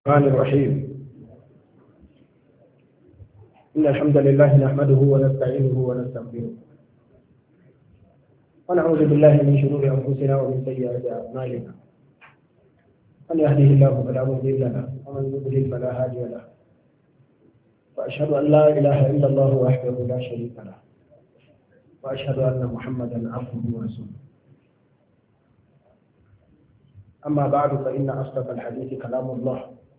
الرحمن الرحيم. إن الحمد لله نحمده ونستعينه ونستغفره ونعوذ بالله من شرور أنفسنا ومن سيئات أعمالنا. من يهده الله فلا مضل له ومن يضلل فلا هادي له. وأشهد أن لا إله إلا الله وحده لا شريك له وأشهد أن محمدا عبده ورسوله. أما بعد فإن أصدق الحديث كلام الله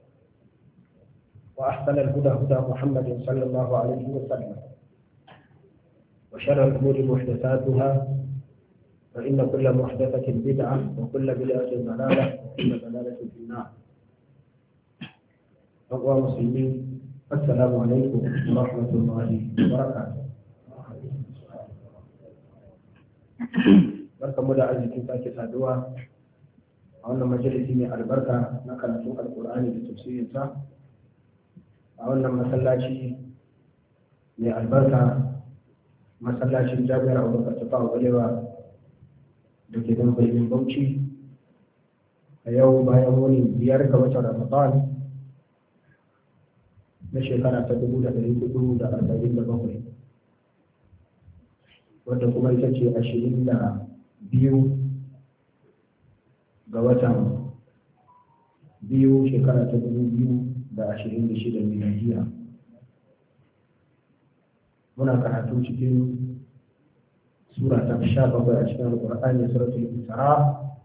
وأحسن الهدى هدى محمد صلى الله عليه وسلم وشر الأمور محدثاتها فإن كل محدثة بدعة وكل بدعة ضلالة وكل ضلالة في النار. أخوة المسلمين السلام عليكم ورحمة الله وبركاته. barkamu da arzikin sake saduwa a wannan majalisi mai albarka na karatun alkur'ani da tafsirinsa a wannan masallaci mai albarka, masallacin jami'ar abubakar tafawa balewa da ke don birnin bauchi a yau bayan wani 5 ga watan ramadan na shekara ta 1447 wadda kuma ita ce 22 ga watan 2 shekara ta 2026 miladiya. Muna karatu cikin sura ta 17 a cikin alƙur'ani, suratul Isra,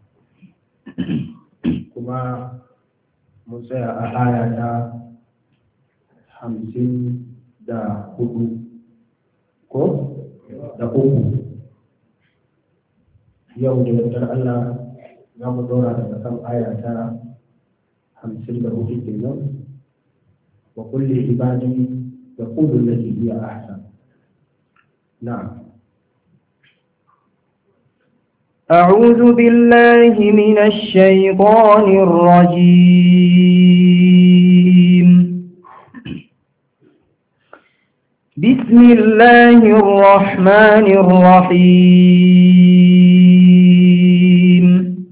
kuma mun tsaya a aya ta 54 ko da 3. yau da yardar Allah za mu dora daga kan aya ta 54 kenan. wa kulli ibadi yaqulu allati hiya ahsan. na'am. أعوذ بالله من الشيطان الرجيم. بسم الله الرحمن الرحيم.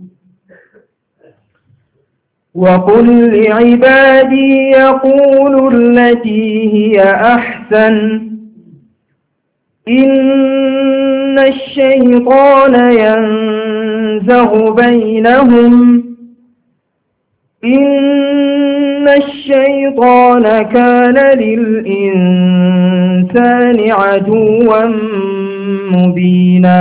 وقل لعبادي يقولوا التي هي أحسن إن الشيطان ينزغ بينهم إن الشيطان كان للإنسان عدوا مبينا.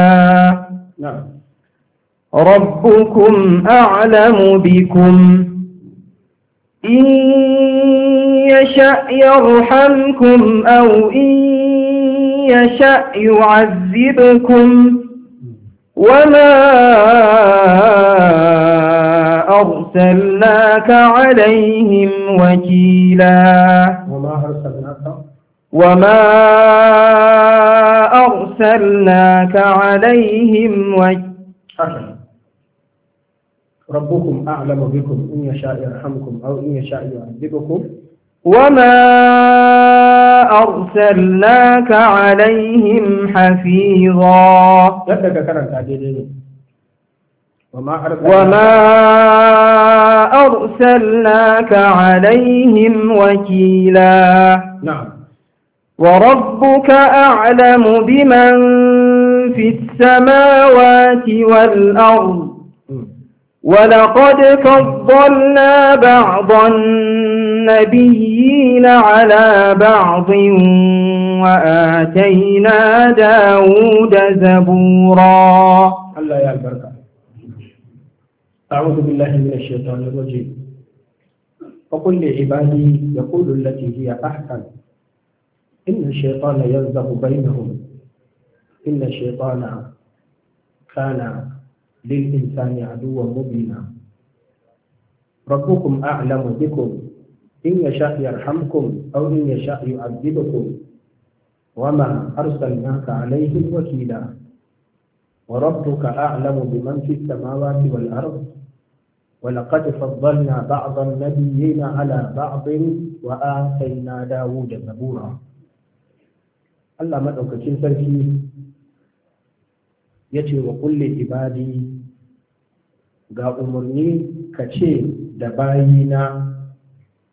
ربكم أعلم بكم إن يشأ يرحمكم أو إن يشأ يعذبكم وما أرسلناك عليهم وكيلا. وما أرسلناك عليهم وكيلا. ربكم أعلم بكم إن يشاء يرحمكم أو إن يشاء يعذبكم وما أرسلناك عليهم حفيظا. وما أرسلناك عليهم وكيلا. نعم. وربك أعلم بمن في السماوات والأرض ولقد فضلنا بعض النبيين على بعض وآتينا داود زبورا. الله يا البركة. أعوذ بالله من الشيطان الرجيم. فقل لعبادي يقول التي هي أحسن إن الشيطان ينزغ بينهم إن الشيطان كان للإنسان عدوا مبينا. ربكم أعلم بكم إن يشاء يرحمكم أو إن يشاء يعذبكم وما أرسلناك عليهم وكيلا. وربك أعلم بمن في السماوات والأرض ولقد فضلنا بعض النبيين على بعض وآتينا داود زبورا. الله مدوكاكين سركي yace wa kulli ibadi, ga umarni ka ce da bayina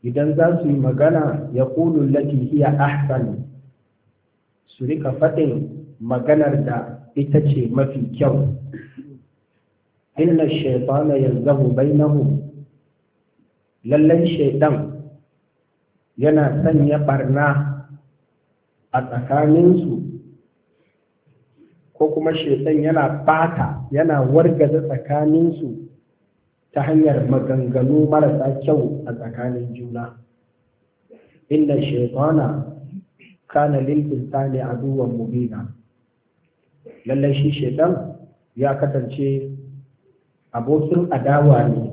idan za su yi magana ya ƙulu lati hiya ahsan, su rika faɗin maganar da ita ce mafi kyau. Inna shaitana yanzahu bainahum, lallai shaitan yana sanya barna a tsakaninsu, ko kuma shaitan yana bata, yana wargaza tsakaninsu ta hanyar maganganu marasa kyau a tsakanin juna. Inna shaitana kana lil insani aduwwan mubina, lallai shi shaitan ya kasance abokin adawa ne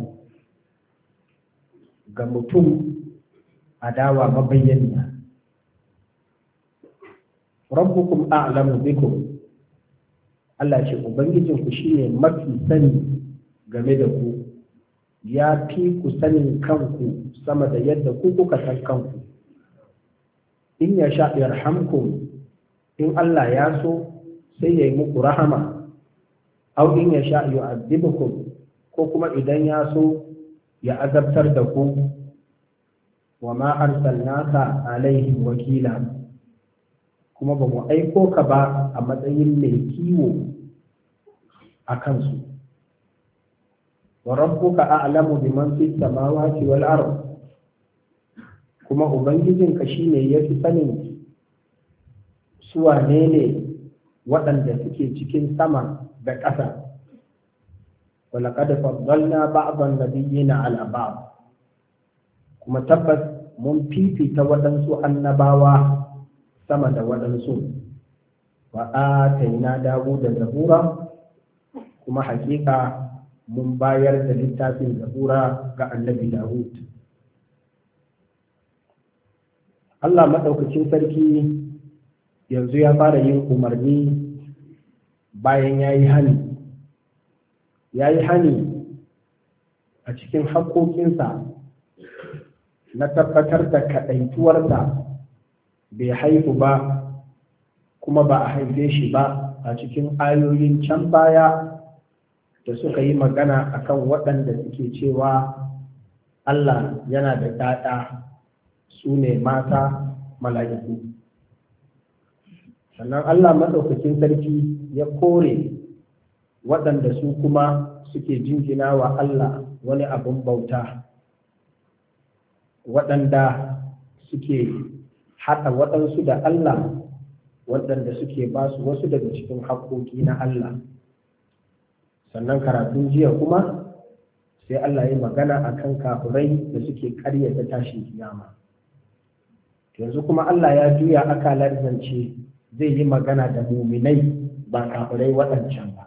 ga mutum, adawa mabayyaniya. Rabbukum a'lamu bikum, Allah ce ubangijinku shine mafi sani game da ku, ya fi ku sanin kanku sama da yadda ku kuka san kanku. In ya sha yarhamkum, in Allah ya so sai ya yi muku rahama, au in ya sha yu'adhibukum, ko kuma idan ya so ya azabtar da ku. Wa ma arsalnaka alaihim wakila, kuma ba mu aiko ka ba a matsayin mai kiwo a kansu. Wa rabbuka a'lamu biman fis samawati wal ard, kuma ubangijinka shine yafi sanin su wane ne waɗanda suke cikin sama da ƙasa. Wa laqad faddalna ba'dhan nabiyyina 'ala ba'd, kuma tabbas mun fifita waɗansu annabawa sama da waɗansu. Wa ataina Dawuda zabura, kuma hakika mun bayar da littafin zabura ga annabi Dawud. Allah maɗaukacin sarki yanzu ya fara yin umarni bayan ya yi hani. Ya yi hani a cikin haƙoƙinsa na tabbatar da kaɗaituwarsa, bai haihu ba kuma ba a haife shi ba, a cikin ayoyin can baya da suka yi magana akan waɗanda suke cewa Allah yana da ɗaɗa, su ne mata mala'iku. Sannan Allah maɗaukakin sarki ya kore waɗanda su kuma suke jingina wa Allah wani abin bauta, waɗanda suke haɗa waɗansu da Allah, waɗanda suke ba su wasu daga cikin haƙoƙi na Allah. Sannan karatun jiya kuma sai Allah ya magana akan kafirai da suke ƙaryata tashin kiyama. Yanzu kuma Allah ya juya akalar zance, zai yi magana da muminai ba kafirai waɗancan ba.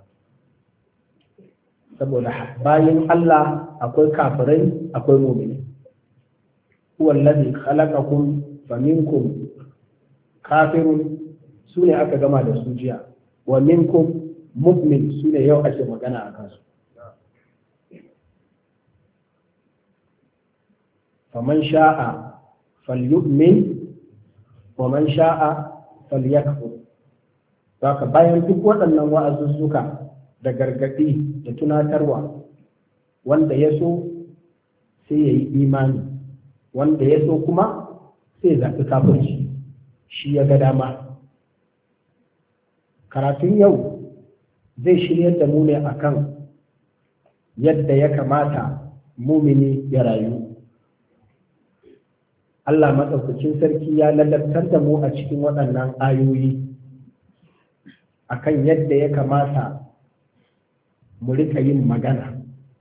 Saboda bayan Allah akwai kafirai akwai muminai. Huwa allazi khalaqakum faminkum kafirun, su ne aka gama da su jiya. Wa minkum mu'min, su ne yau ake magana a kansu. Faman sha'a falyu'min wa man sha'a falyakfur. Saka bayan duk waɗannan wa'azuzzuka da gargaɗi da tunatarwa, wanda ya so sai ya yi imani, wanda ya so kuma sai zaɓi kafirci, shi ya ga dama. Karatun yau zai shiryar da mu ne akan yadda ya kamata mumini ya rayu. Allah maɗaukacin sarki ya ladabtar da mu a cikin waɗannan ayoyi akan yadda ya kamata mu rika yin magana,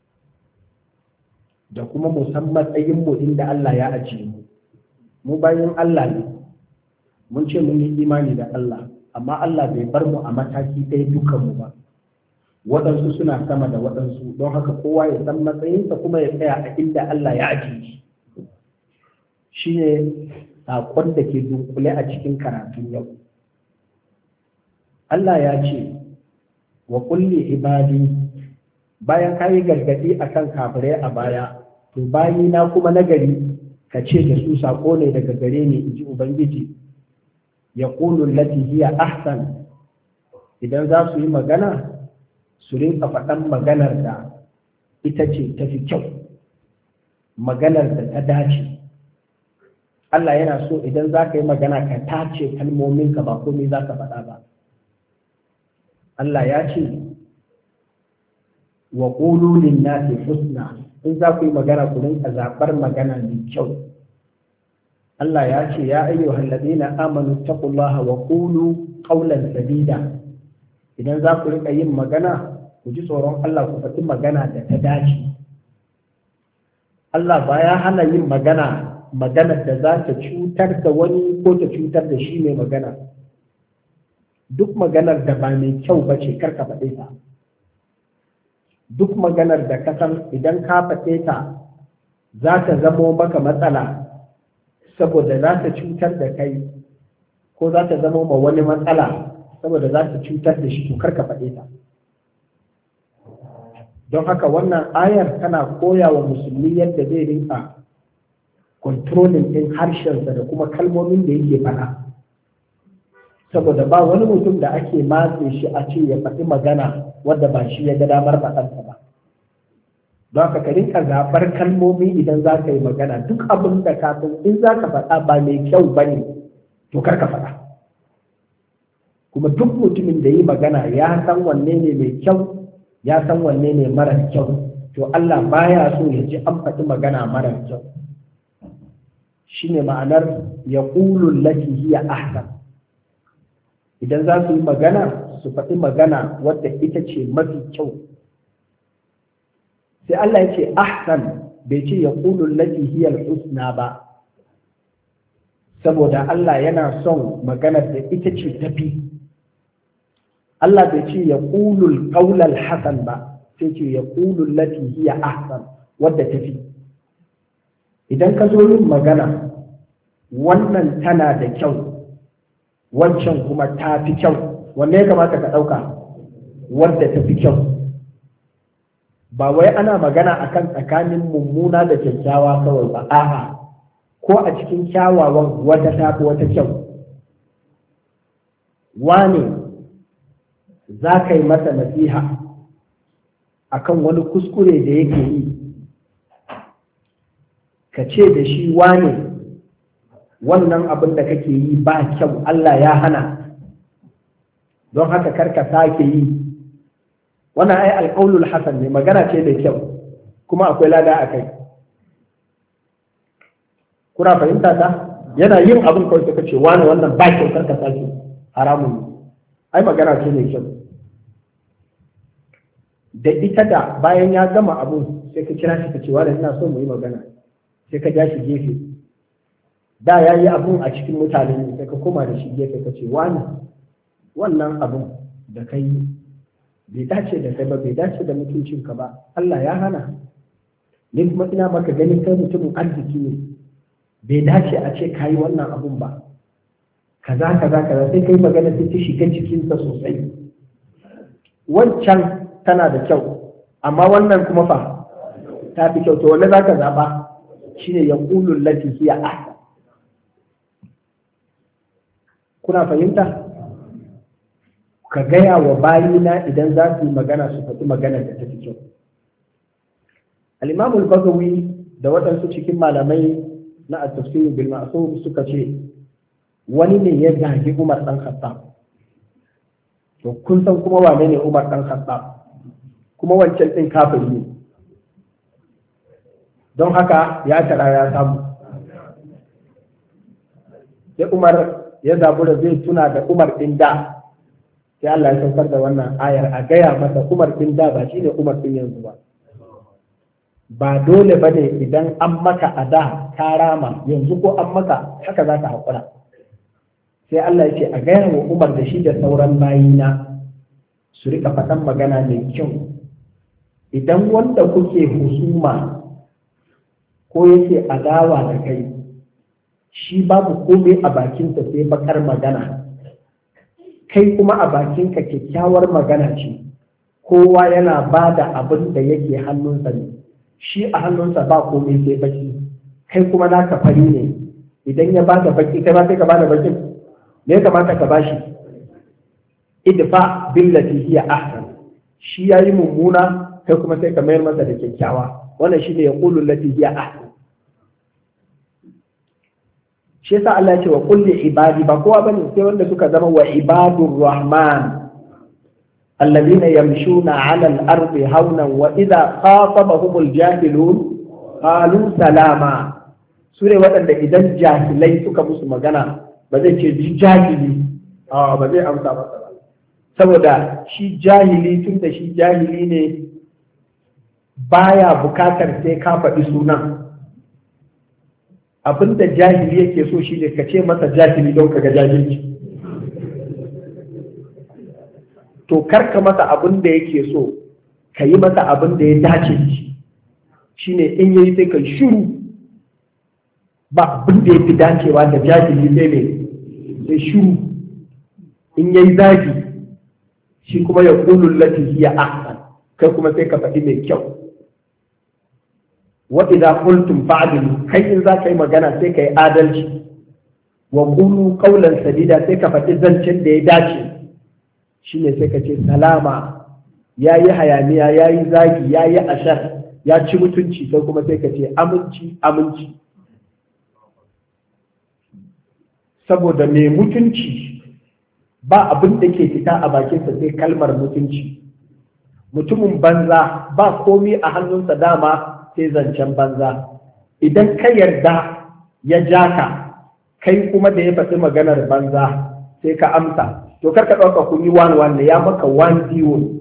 da kuma musamman matsayinmu inda Allah ya ajiye mu. Mu bayan Allah ne, mun ce mun yi imani da Allah, amma Allah bai bar mu a mataki ɗaya dukanmu ba. Waɗansu suna sama da waɗansu, don haka kowa ya san matsayinsa kuma ya tsaya a inda Allah ya ajiye shi. Shi ne saƙon da ke dunkule a cikin karatun yau. Allah ya ce wa kulli ibadi, bayan ka yi gargaɗi a kan kafirai a baya, to bayina kuma nagari ka ce da su saƙo ne daga gare ni, in ji Ubangiji. Ya ƙulun lati hiya ahsan, idan za su yi magana su rinka faɗan maganar da ita ce tafi kyau, maganar da ta dace, Allah yana so idan za ka yi magana ka tace kalmominka ba komai za ka faɗa ba. Allah ya ce wa qulu lin-nasi husna, in za ku yi magana ku rinka zaɓar magana mai kyau. Allah ya ce ya ayyuhal ladina amanu taqullaha wa qulu qawlan sadida, idan za ku rinka yin magana ku ji tsoron Allah ku faɗi magana da ta dace. Allah ba ya hana yin maganar da za ta cutar da wani ko ta cutar da shi mai magana. Duk maganar da ba mai kyau ba ce karka faɗe ta. Duk maganar da ka san idan ka faɗe ta za ta zamo maka matsala saboda za ta cutar da kai ko za ta zamo ma wani matsala saboda za ta cutar da shi to karka faɗe ta. Don haka wannan ayar tana koya wa musulmi yadda zai rinka kontrolin ɗin harshensa da kuma kalmomin da yake faɗa, saboda ba wani mutum da ake matse shi a ce ya faɗi magana wadda ba shi ya ga damar faɗarsa ba. Don haka ka rinka zaɓar kalmomi idan za ka yi magana, duk abin da ka san in za ka faɗa ba mai kyau ba ne to kar ka faɗa. Kuma duk mutumin da yi magana ya san wanne ne mai kyau ya san wanne ne marar kyau, to Allah baya so ya ji an faɗi magana marar kyau. Shine ma'anar ya ƙulun lati hiya ahsan. Idan za su yi magana su faɗi magana wadda ita ce mafi kyau. Sai Allah ya ce ahsan, bai ce ya ƙulun lati hiya husna ba, saboda Allah yana son maganar da ita ce tafi. Allah bai ce ya ƙulul ƙaulal hasan ba, sai ce ya ƙulul lati hiya ahsan, wadda tafi. Idan ka zo yin magana wannan tana da kyau wancan kuma ta fi kyau, wanne ya kamata ka ɗauka? Wadda ta fi kyau. Ba wai ana magana akan tsakanin mummuna da kyakkyawa kawai ba, a'a, ko a cikin kyawawan wata ta fi wata kyau. Wane za ka yi masa nasiha akan wani kuskure da yake yi, ka ce da shi wane wannan abin da kake yi ba kyau, Allah ya hana, don haka karka sake yi. Wannan ai alƙaulul hasan ne, magana ce da kyau kuma akwai lada a kai. Kuna fahimta ta? Yana yin abin kawai suka ce wane wannan ba kyau karka sake, haramun ne. Ai magana ce mai kyau. Da ita da bayan ya gama abun sai ka kira shi ka ce wane ina so mu yi magana, sai ka ja shi gefe. Da ya yi abun a cikin mutane sai ka koma da shi gefe ka ce wani wannan abun da ka yi bai dace da kai ba, bai dace da mutuncinka ba, Allah ya hana. Ni kuma ina maka ganin kai mutumin arziki ne, bai dace a ce ka yi wannan abun ba, kaza sai kai magana sai ta shiga cikinsa sosai. Wancan tana da kyau amma wannan kuma fa ta fi kyau, to wanda za ka zaɓa shine ya ƙulun lati hiya ahsan. Kuna fahimta? Ka gaya wa bayina idan za su yi magana su faɗi maganar da ta fi kyau. Al-Imam al-Bagawi da waɗansu cikin malamai na at-tafsir bil ma'sur suka ce wani ne ya zagi Umar dan Khattab. To kun san kuma wane ne Umar dan Khattab? Kuma wancan din kafiri ne. Don haka ya tara ya samu. Sai Umar ya zabura zai tuna da Umar din da, sai Allah ya saukar da wannan ayar a gaya masa Umar din da ba shine Umar din yanzu ba. Ba dole bane idan an maka a da ka rama, yanzu ko an maka haka za ka haƙura. Sai Allah ya ce a gaya wa Umar da shi da sauran bayina su rika faɗan magana mai kyau. Idan wanda kuke husuma ko yake adawa da kai shi babu komai a bakinsa sai bakar magana, kai kuma a bakinka kyakkyawar magana ce, kowa yana ba da abin da yake hannunsa ne, shi a hannunsa ba komai sai baki, kai kuma naka fari ne. Idan ya ba da baki kai ma sai ka ba da bakin, me ya kamata ka bashi? Idfa billati hiya ahsan. Shi yayi mummuna kai kuma sai ka mayar masa da kyakkyawa. Wannan shine yaqulu lati hiya ahsan. shi yasa Allah ya ce wa kulli ibadi, ba kowa bane sai wanda suka zama wa ibadur rahman alladhina yamshuna 'ala al-ardi hawnan wa idha khatabahumul jahilun qalu salama. Sune waɗanda idan jahilai suka musu magana ba zai ce ji jahili, ba zai amsa masa ba, saboda shi jahili tun da shi jahili ne baya bukatar sai ka faɗi sunan. Abinda jahili yake so shi ne ka ce masa jahili don ka ga jahilci. To karka masa abin da yake so, ka yi masa abin da ya dace shi ne in yayi sai ka shiru. Ba abin da ya fi dacewa da jahili sai ne sai shiru. In yayi zagi shi kuma ya qulu allati hiya ahsan, kai kuma sai ka faɗi mai kyau. Wa idza qultum fa'dilu, kai in za ka yi magana sai ka yi adalci. Wa qulu qawlan sadida, sai ka faɗi zancen da ya dace. Shine sai ka ce salama, yayi hayaniya, yayi zagi, yayi ashar, ya ci mutunci, sai kuma sai ka ce aminci aminci. Saboda mai mutunci ba abin da ke fita a bakinsa sai kalmar mutunci. Mutumin banza ba komi a hannunsa dama sai zancen banza. Idan ka yarda ya ja ka, kai kuma da ya faɗi maganar banza sai ka amsa, to karka ɗauka kun yi 1-1 ya maka 1-0,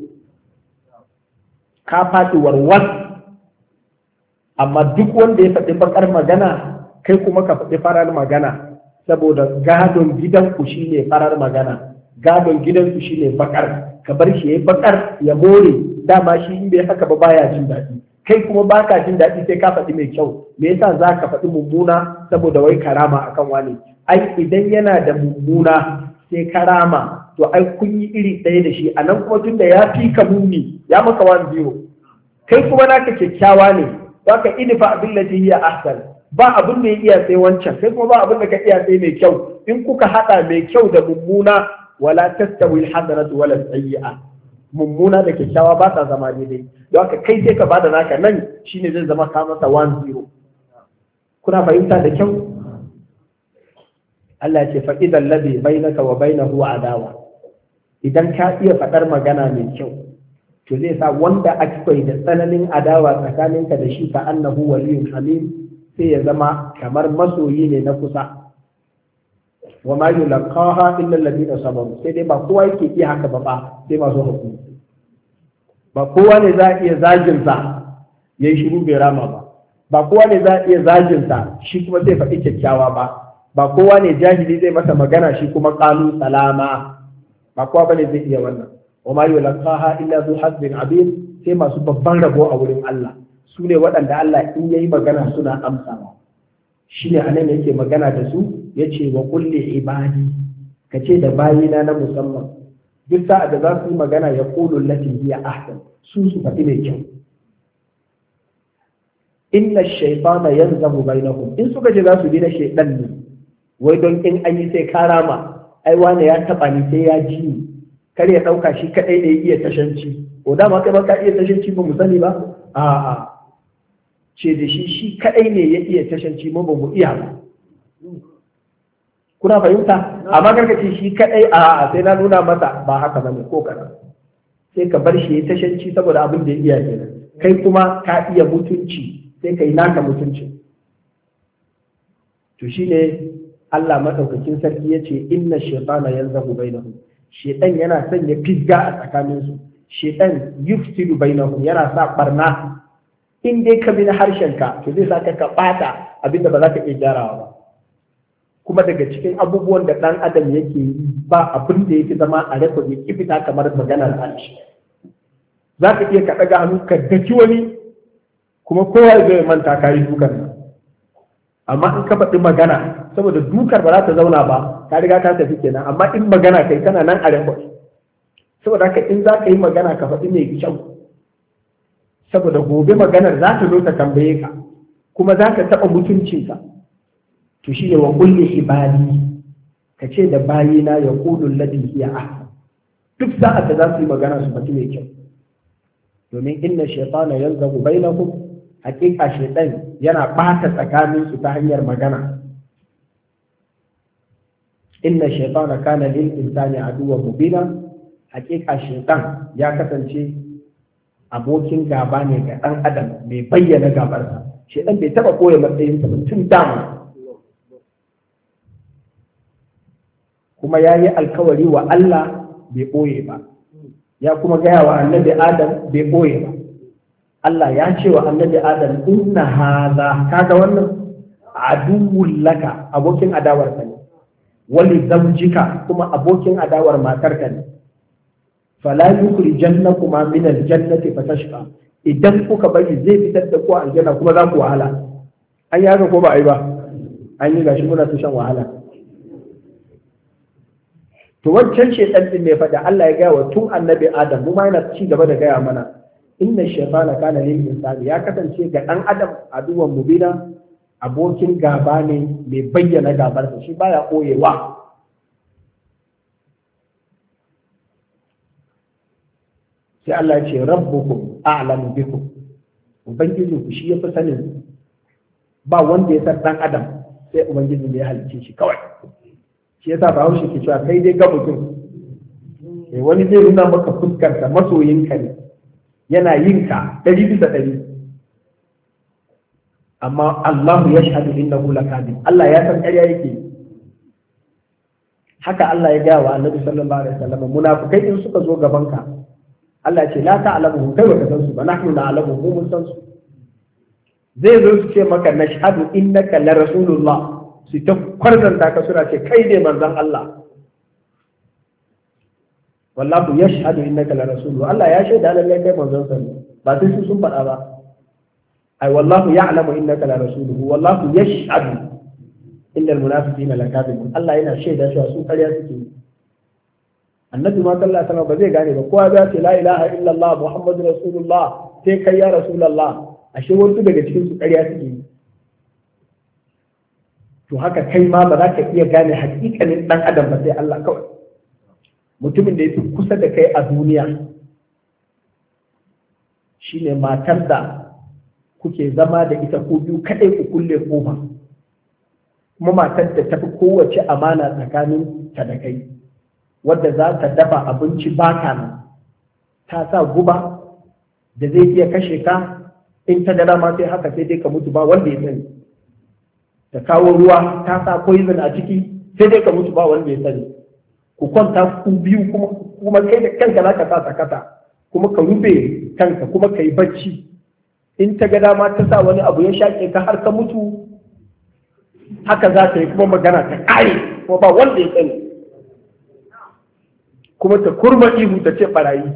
ka faɗi warwar. Amma duk wanda ya faɗi bakar magana, kai kuma ka faɗi farar magana, saboda gadon gidanku shine farar magana, gadon gidanku shine bakar. Ka bar shi ya bakar ya more, dama shi in bai haka ba baya jin daɗi. Kai kuma baka jin daɗi sai ka faɗi mai kyau. Me yasa za ka faɗi mummuna? Saboda wai karama akan wani. Ai idan yana da mummuna sai karama, to ai kun yi iri ɗaya da shi. A nan kuma tun da ya fi ka muni, ya maka 1-0. Kai kuma naka kyakkyawa ne, za ka idfa billati hiya ahsan. Ba abin da ya iya sai wancan, kai kuma ba abin da ka iya sai mai kyau. In kuka haɗa mai kyau da mummuna, wala tastawi al-hasanatu wala sayyi'a. Mummuna da kyakkyawa ba sa zama daidai. Don haka kai sai ka bada naka nan shine zai zama ka masa 1-0. Kuna fahimta da kyau? Allah ya ce fa idan ladhi bainaka wa bainahu adawa. Idan ka iya faɗar magana mai kyau, to zai sa wanda akwai da tsananin adawa tsakaninka da shi ka annahu waliyyun hamim, sai ya zama kamar masoyi ne na kusa. Wa ma yulqaha illa alladhina sabaru, sai dai ba kowa yake iya haka ba sai masu hakuri. Ba kowa ne za a iya zaginsa ya yi shiru bai rama ba. Ba kowa ne za a iya zaginsa shi kuma zai faɗi kyakkyawa ba. Ba kowa ne jahili zai masa magana shi kuma ƙalu salama. Ba kowa bane zai iya wannan. Wa ma yulqaha illa zu hazzin abin, sai masu babban rabo a wurin Allah. Su ne waɗanda Allah in yayi magana suna amsawa. Shi ne anan yake magana da su, yace wa kulli ibadi, kace da bayina na musamman. Duk sa'ad da za su yi magana ya ƙulu lati hiya ahsan, su faɗi mai kyau. Inna shaytana yanzahu bainahum, in suka ce za su bi na shaytan ne, wai don in an yi sai karama, ai wani ya taɓa ni sai ya ji ni, kar ya ɗauka shi kaɗai da ya iya tashanci. O dama kai ba ka iya tashanci ba mu sani ba? A'a, ce da shi kaɗai ne ya iya tashanci mu ba mu iya ba. Kuna fahimta? Amma karka ce shi kadai a sai na nuna masa, ba haka bane ko kana. Sai ka bar shi ya tashanci saboda abin da ya iya kenan. Kai kuma ka iya mutunci, sai kai naka mutunci. To shine Allah madaukakin sarki yace inna shaytana yanzahu bainahum. Shaytan yana sanya fisga a tsakanin su. Shaytan yufsidu bainahum, yana sa barna. In dai ka bi na harshen ka, to zai saka ka bata abinda ba za ka iya gyarawa ba. Kuma daga cikin abubuwan da ɗan adam yake yi ba abin da yake zama a rekod ya fita kamar maganar harshe. Za ka iya ka ɗaga hannu ka daki wani, kuma kowa zai manta ka yi dukan nan. Amma in ka faɗi magana, saboda dukar ba za ta zauna ba, ka riga ta tafi kenan. Amma in magana kai kana nan a rekod. Saboda haka in za ka yi magana ka faɗi mai kyau. Saboda gobe maganar za ta zo ta tambaye ka, kuma za ka taɓa mutuncinka. To shi ne wa kulli ibadi, ka ce da bayina ya ƙudun ladin iya ahsan. Duk sa'ad da za su yi magana su faɗi mai kyau. Domin inna shaitana yanzagu bainakum, hakika shaitan yana ɓata tsakanin su ta hanyar magana. inna shaytana kana lil insani aduwwan mubina, hakika shaytan ya kasance abokin gaba ne ga dan adam mai bayyana gabarsa. Shaytan bai taba koya matsayinsa ba tun dama, kuma ya yi alkawari wa Allah bai ɓoye ba, ya kuma gaya wa annabi Adam bai ɓoye ba. Allah ya ce wa annabi Adam inna haza, kaga wannan aduwwun laka, abokin adawar ka ne, wali zawjika, kuma abokin adawar matar ka ne, fala yukhrijannakuma min aljannati fatashqa, idan kuka bari zai fitar da ku aljanna kuma za ku wahala. An yi haka ko ba a yi ba? An yi, gashi muna ta shan wahala. To wancan shaitan din ne fa da Allah ya gaya wa tun annabi Adam, mu ma yana ci gaba da gaya mana inna shaytana kana lil insani, ya kasance ga dan adam aduwan mubina, abokin gaba ne mai bayyana gabarsa, shi baya koyewa. Sai Allah ya ce rabbukum a'lamu bikum, ubangijinku shi ya fi sanin, ba wanda ya san dan adam sai ubangiji ne ya halicce shi kawai. Shi yasa Bahaushe ke cewa kai dai ga mutum, wani zai nuna maka fuskarsa masoyinka ne, yana yin ka 100%, amma Allah ya shahadu innahu lakadib, Allah ya san ƙarya yake. Haka Allah ya gaya wa Annabi sallallahu alaihi wasallam, munafikai in suka zo gaban ka, Allah ya ce la ta'lamu, kai baka san su ba, nahnu na'lamu, mu mun san su. Zai zo su ce maka nashhadu innaka la rasulullah, su ta kwarzanta ka suna ce kai ne manzon Allah. Wallahu yashhadu innaka la rasulullah, Allah ya shaida lallai kai manzon sa ne, ba sai su sun faɗa ba. Ai wallahu ya'lamu innaka la rasuluhu wallahu yashhadu innal munafiqina lakadibun, Allah yana shaida cewa su ƙarya suke. Annabi ma sallallahu alaihi wasallam ba zai gane ba, kowa ya ce la ilaha illallah muhammadu rasulullah sai kai ya rasulullah, ashe wasu daga cikin su ƙarya suke. To haka kai ma ba za ka iya gane hakikanin dan adam ba sai Allah kawai. Mutumin da ya fi kusa da kai a duniya shine matar da kuke zama da ita ko biyu kadai ku kulle kofa, kuma matar da tafi kowace amana tsakanin ta da kai, wadda za ta dafa abinci baka nan, ta sa guba da zai iya kashe ka, in ta gada ma sai haka sai dai ka mutu ba wanda ya sani, ta kawo ruwa ta sa poison a ciki sai dai ka mutu ba wanda ya sani, ku kwanta ku biyu kuma kai da kanka za ka sa sakata, kuma ka rufe kanka kuma ka yi bacci, in ta ga dama ta sa wani abu ya shaƙe ka har ka mutu, haka za ta yi kuma magana ta ƙare kuma ba wanda ya sani, kuma ta kurma ihu ta ce barayi,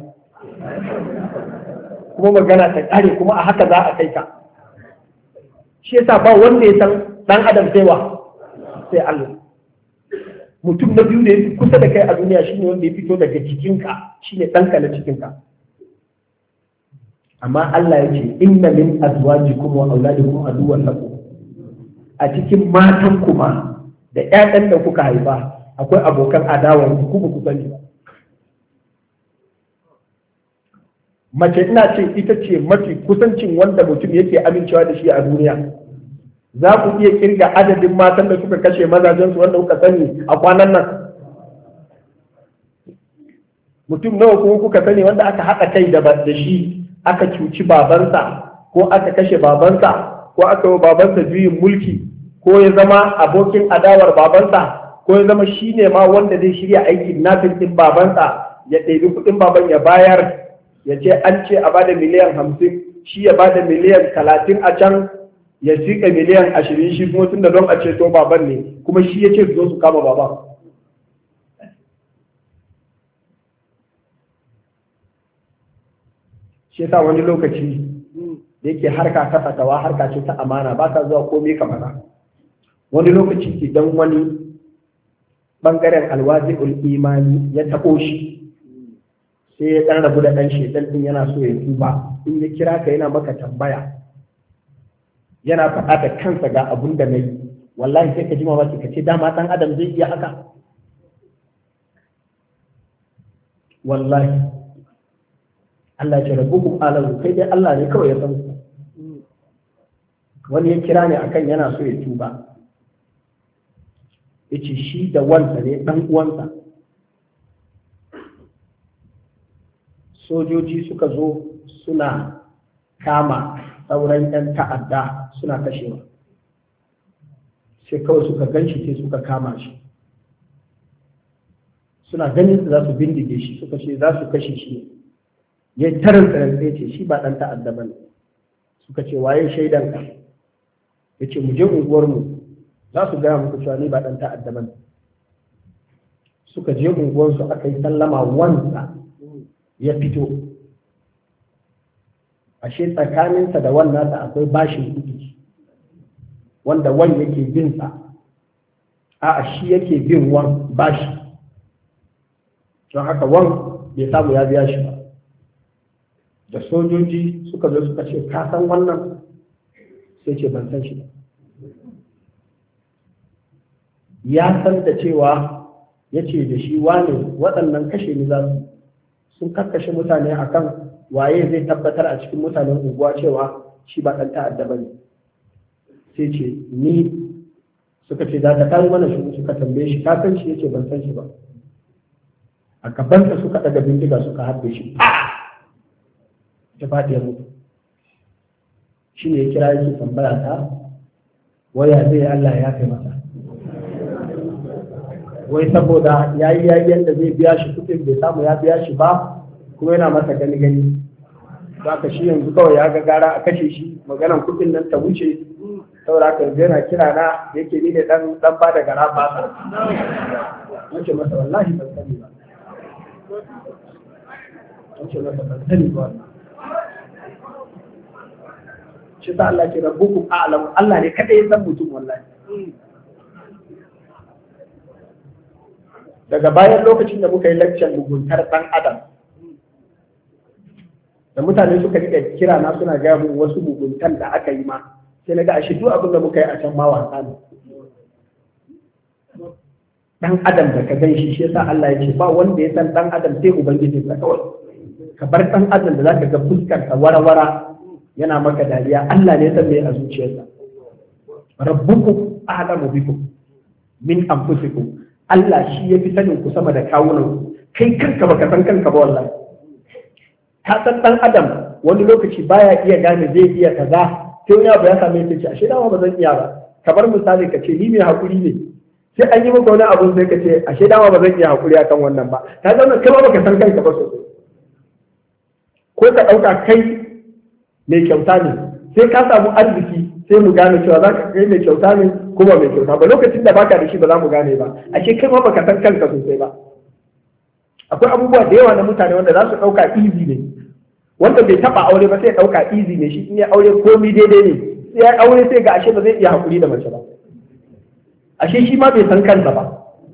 kuma magana ta ƙare kuma a haka za a kai ka. Shi yasa ba wanda ya san ɗan adam sai wa sai Allah. Mutum na biyu da ya fi kusa da kai a duniya shine wanda ya fito daga jikinka, shine ɗanka na cikinka. Amma Allah ya ce inna min azwajikum wa auladikum aduwwan lakum, a cikin matan kuma da ƴaƴan da kuka haifa akwai abokan adawa ku ba ku sani ba. Mace ina ce ita ce mafi kusancin wanda mutum yake amincewa da shi a duniya. Za ku iya kirga adadin matan da suka kashe mazajensu wanda kuka sani a kwanan nan? Mutum nawa kuma kuka sani wanda aka haɗa kai da shi, aka cuci babansa ko aka kashe babansa ko aka yi babansa juyin mulki ko ya zama abokin adawar babansa ko ya zama shi ne ma wanda zai shirya aikin nafin ɗin babansa, ya ɗebi kuɗin baban ya bayar, ya ce an ce a bada miliyan 50, shi ya bada miliyan 30 a can, ya sika miliyan 20 shi kuma tun da don a ceto baban ne, kuma shi ya ce su zo su kama baban. Shi yasa wani lokaci da yake harka ta fatawa, harka ce ta amana, ba ka zuwa komai kamar. Wani lokaci idan wani bangaren alwazi'ul imani ya taɓo shi, sai ya ɗan rabu da ɗan shaitan ɗin yana so ya tuba, in ya kira ka yana maka tambaya, yana faɗa da kansa ga abun da na yi, wallahi sai ka ji mamaki ka ce dama ɗan adam zai iya haka. Wallahi Allah ya ce rabbukum alamu, kai dai Allah ne kawai ya san su. Wani ya kira ne akan yana so ya tuba, yace shi da wansa ne dan uwansa. Sojoji suka zo suna kama sauran 'yan ta'adda suna kashewa, sai kawai suka ganshi sai suka kama shi, suna ganin su za su bindige shi, suka ce za su kashe shi. Ya tarin tsaye ce shi ba ɗan ta'adda ba ne. Suka ce waye shaidan ka? Ya ce mu je unguwarmu za su gaya muku cewa ni ba ɗan ta'adda ba ne. Suka je unguwarsu aka yi sallama, wansa ya fito, ashe tsakaninsa da wan nasa akwai bashin kuɗi wanda wan yake bin sa, a'a shi yake bin wan bashi, don haka wan bai samu ya biya shi ba. Da sojoji suka zo suka ce ka san wannan? Sai ce ban san shi ba. Ya san da cewa ya ce da shi wane waɗannan kashe ni za su, sun kakkashe mutane akan waye zai tabbatar a cikin mutanen unguwa cewa shi ba ɗan ta'adda ba ne. Sai ce ni. Suka ce za ta kawo mana shi, suka tambaye shi ka san shi? yace ban san shi ba. A gabansa suka ɗaga bindiga suka harbe shi, ta faɗi ya mutu. Shi ne ya kira yake tambaya ta waya zai Allah ya kai masa, wai saboda ya yi yadda zai biya shi kuɗin bai samu ya biya shi ba, kuma yana masa gani gani. Za ka shi yanzu kawai ya ga gara a kashe shi, maganan kuɗin nan ta wuce. Saboda haka yanzu yana kira na yake ni ne dan ba da gara ba sa. Nace masa wallahi ban sani ba. Nace masa ban sani ba. Shi ta Allah ke rabbukum a'lam, Allah ne kadai ya san mutum wallahi. Daga bayan lokacin da muka yi lecture muguntar ɗan adam, da mutane suka rika kira na suna gaya mun wasu muguntan da aka yi ma, sai na ga ashe duk abin da muka yi a can ma wasa ne. Ɗan adam da ka gan shi, shi yasa Allah ya ce ba wanda ya san ɗan adam sai ubangijinsa kawai. Ka bar ɗan adam da zaka ga fuskarsa wara-wara yana maka dariya, Allah ne ya san me a zuciyarsa. Rabbukum a'lamu bikum min anfusikum, Allah shi ya fi sanin ku sama da kawunan. Kai kanka baka san kanka ba wallahi. Ka san ɗan adam wani lokaci baya iya gane zai iya kaza, sai wani abu ya same shi ce ashe dama ba zan iya ba. Kamar misali ka ce ni mai hakuri ne, sai an yi maka wani abu sai ka ce ashe dama ba zan iya hakuri akan wannan ba. Ka zama kai ma baka san kanka ba sosai. Ko ka ɗauka kai mai kyauta ne, sai ka samu arziki sai mu gane cewa za ka kai mai kyauta ne ko ba mai kyauta ba. Lokacin da baka da shi ba za mu gane ba, ashe kai ma baka san kanka sosai ba. Akwai abubuwa da yawa na mutane wanda za su ɗauka easy ne, wanda bai taɓa aure ba sai ɗauka easy ne, shi in ya aure komi daidai ne, sai ya aure sai ga ashe ba zai iya haƙuri da mace ba, ashe shi ma bai san kansa ba.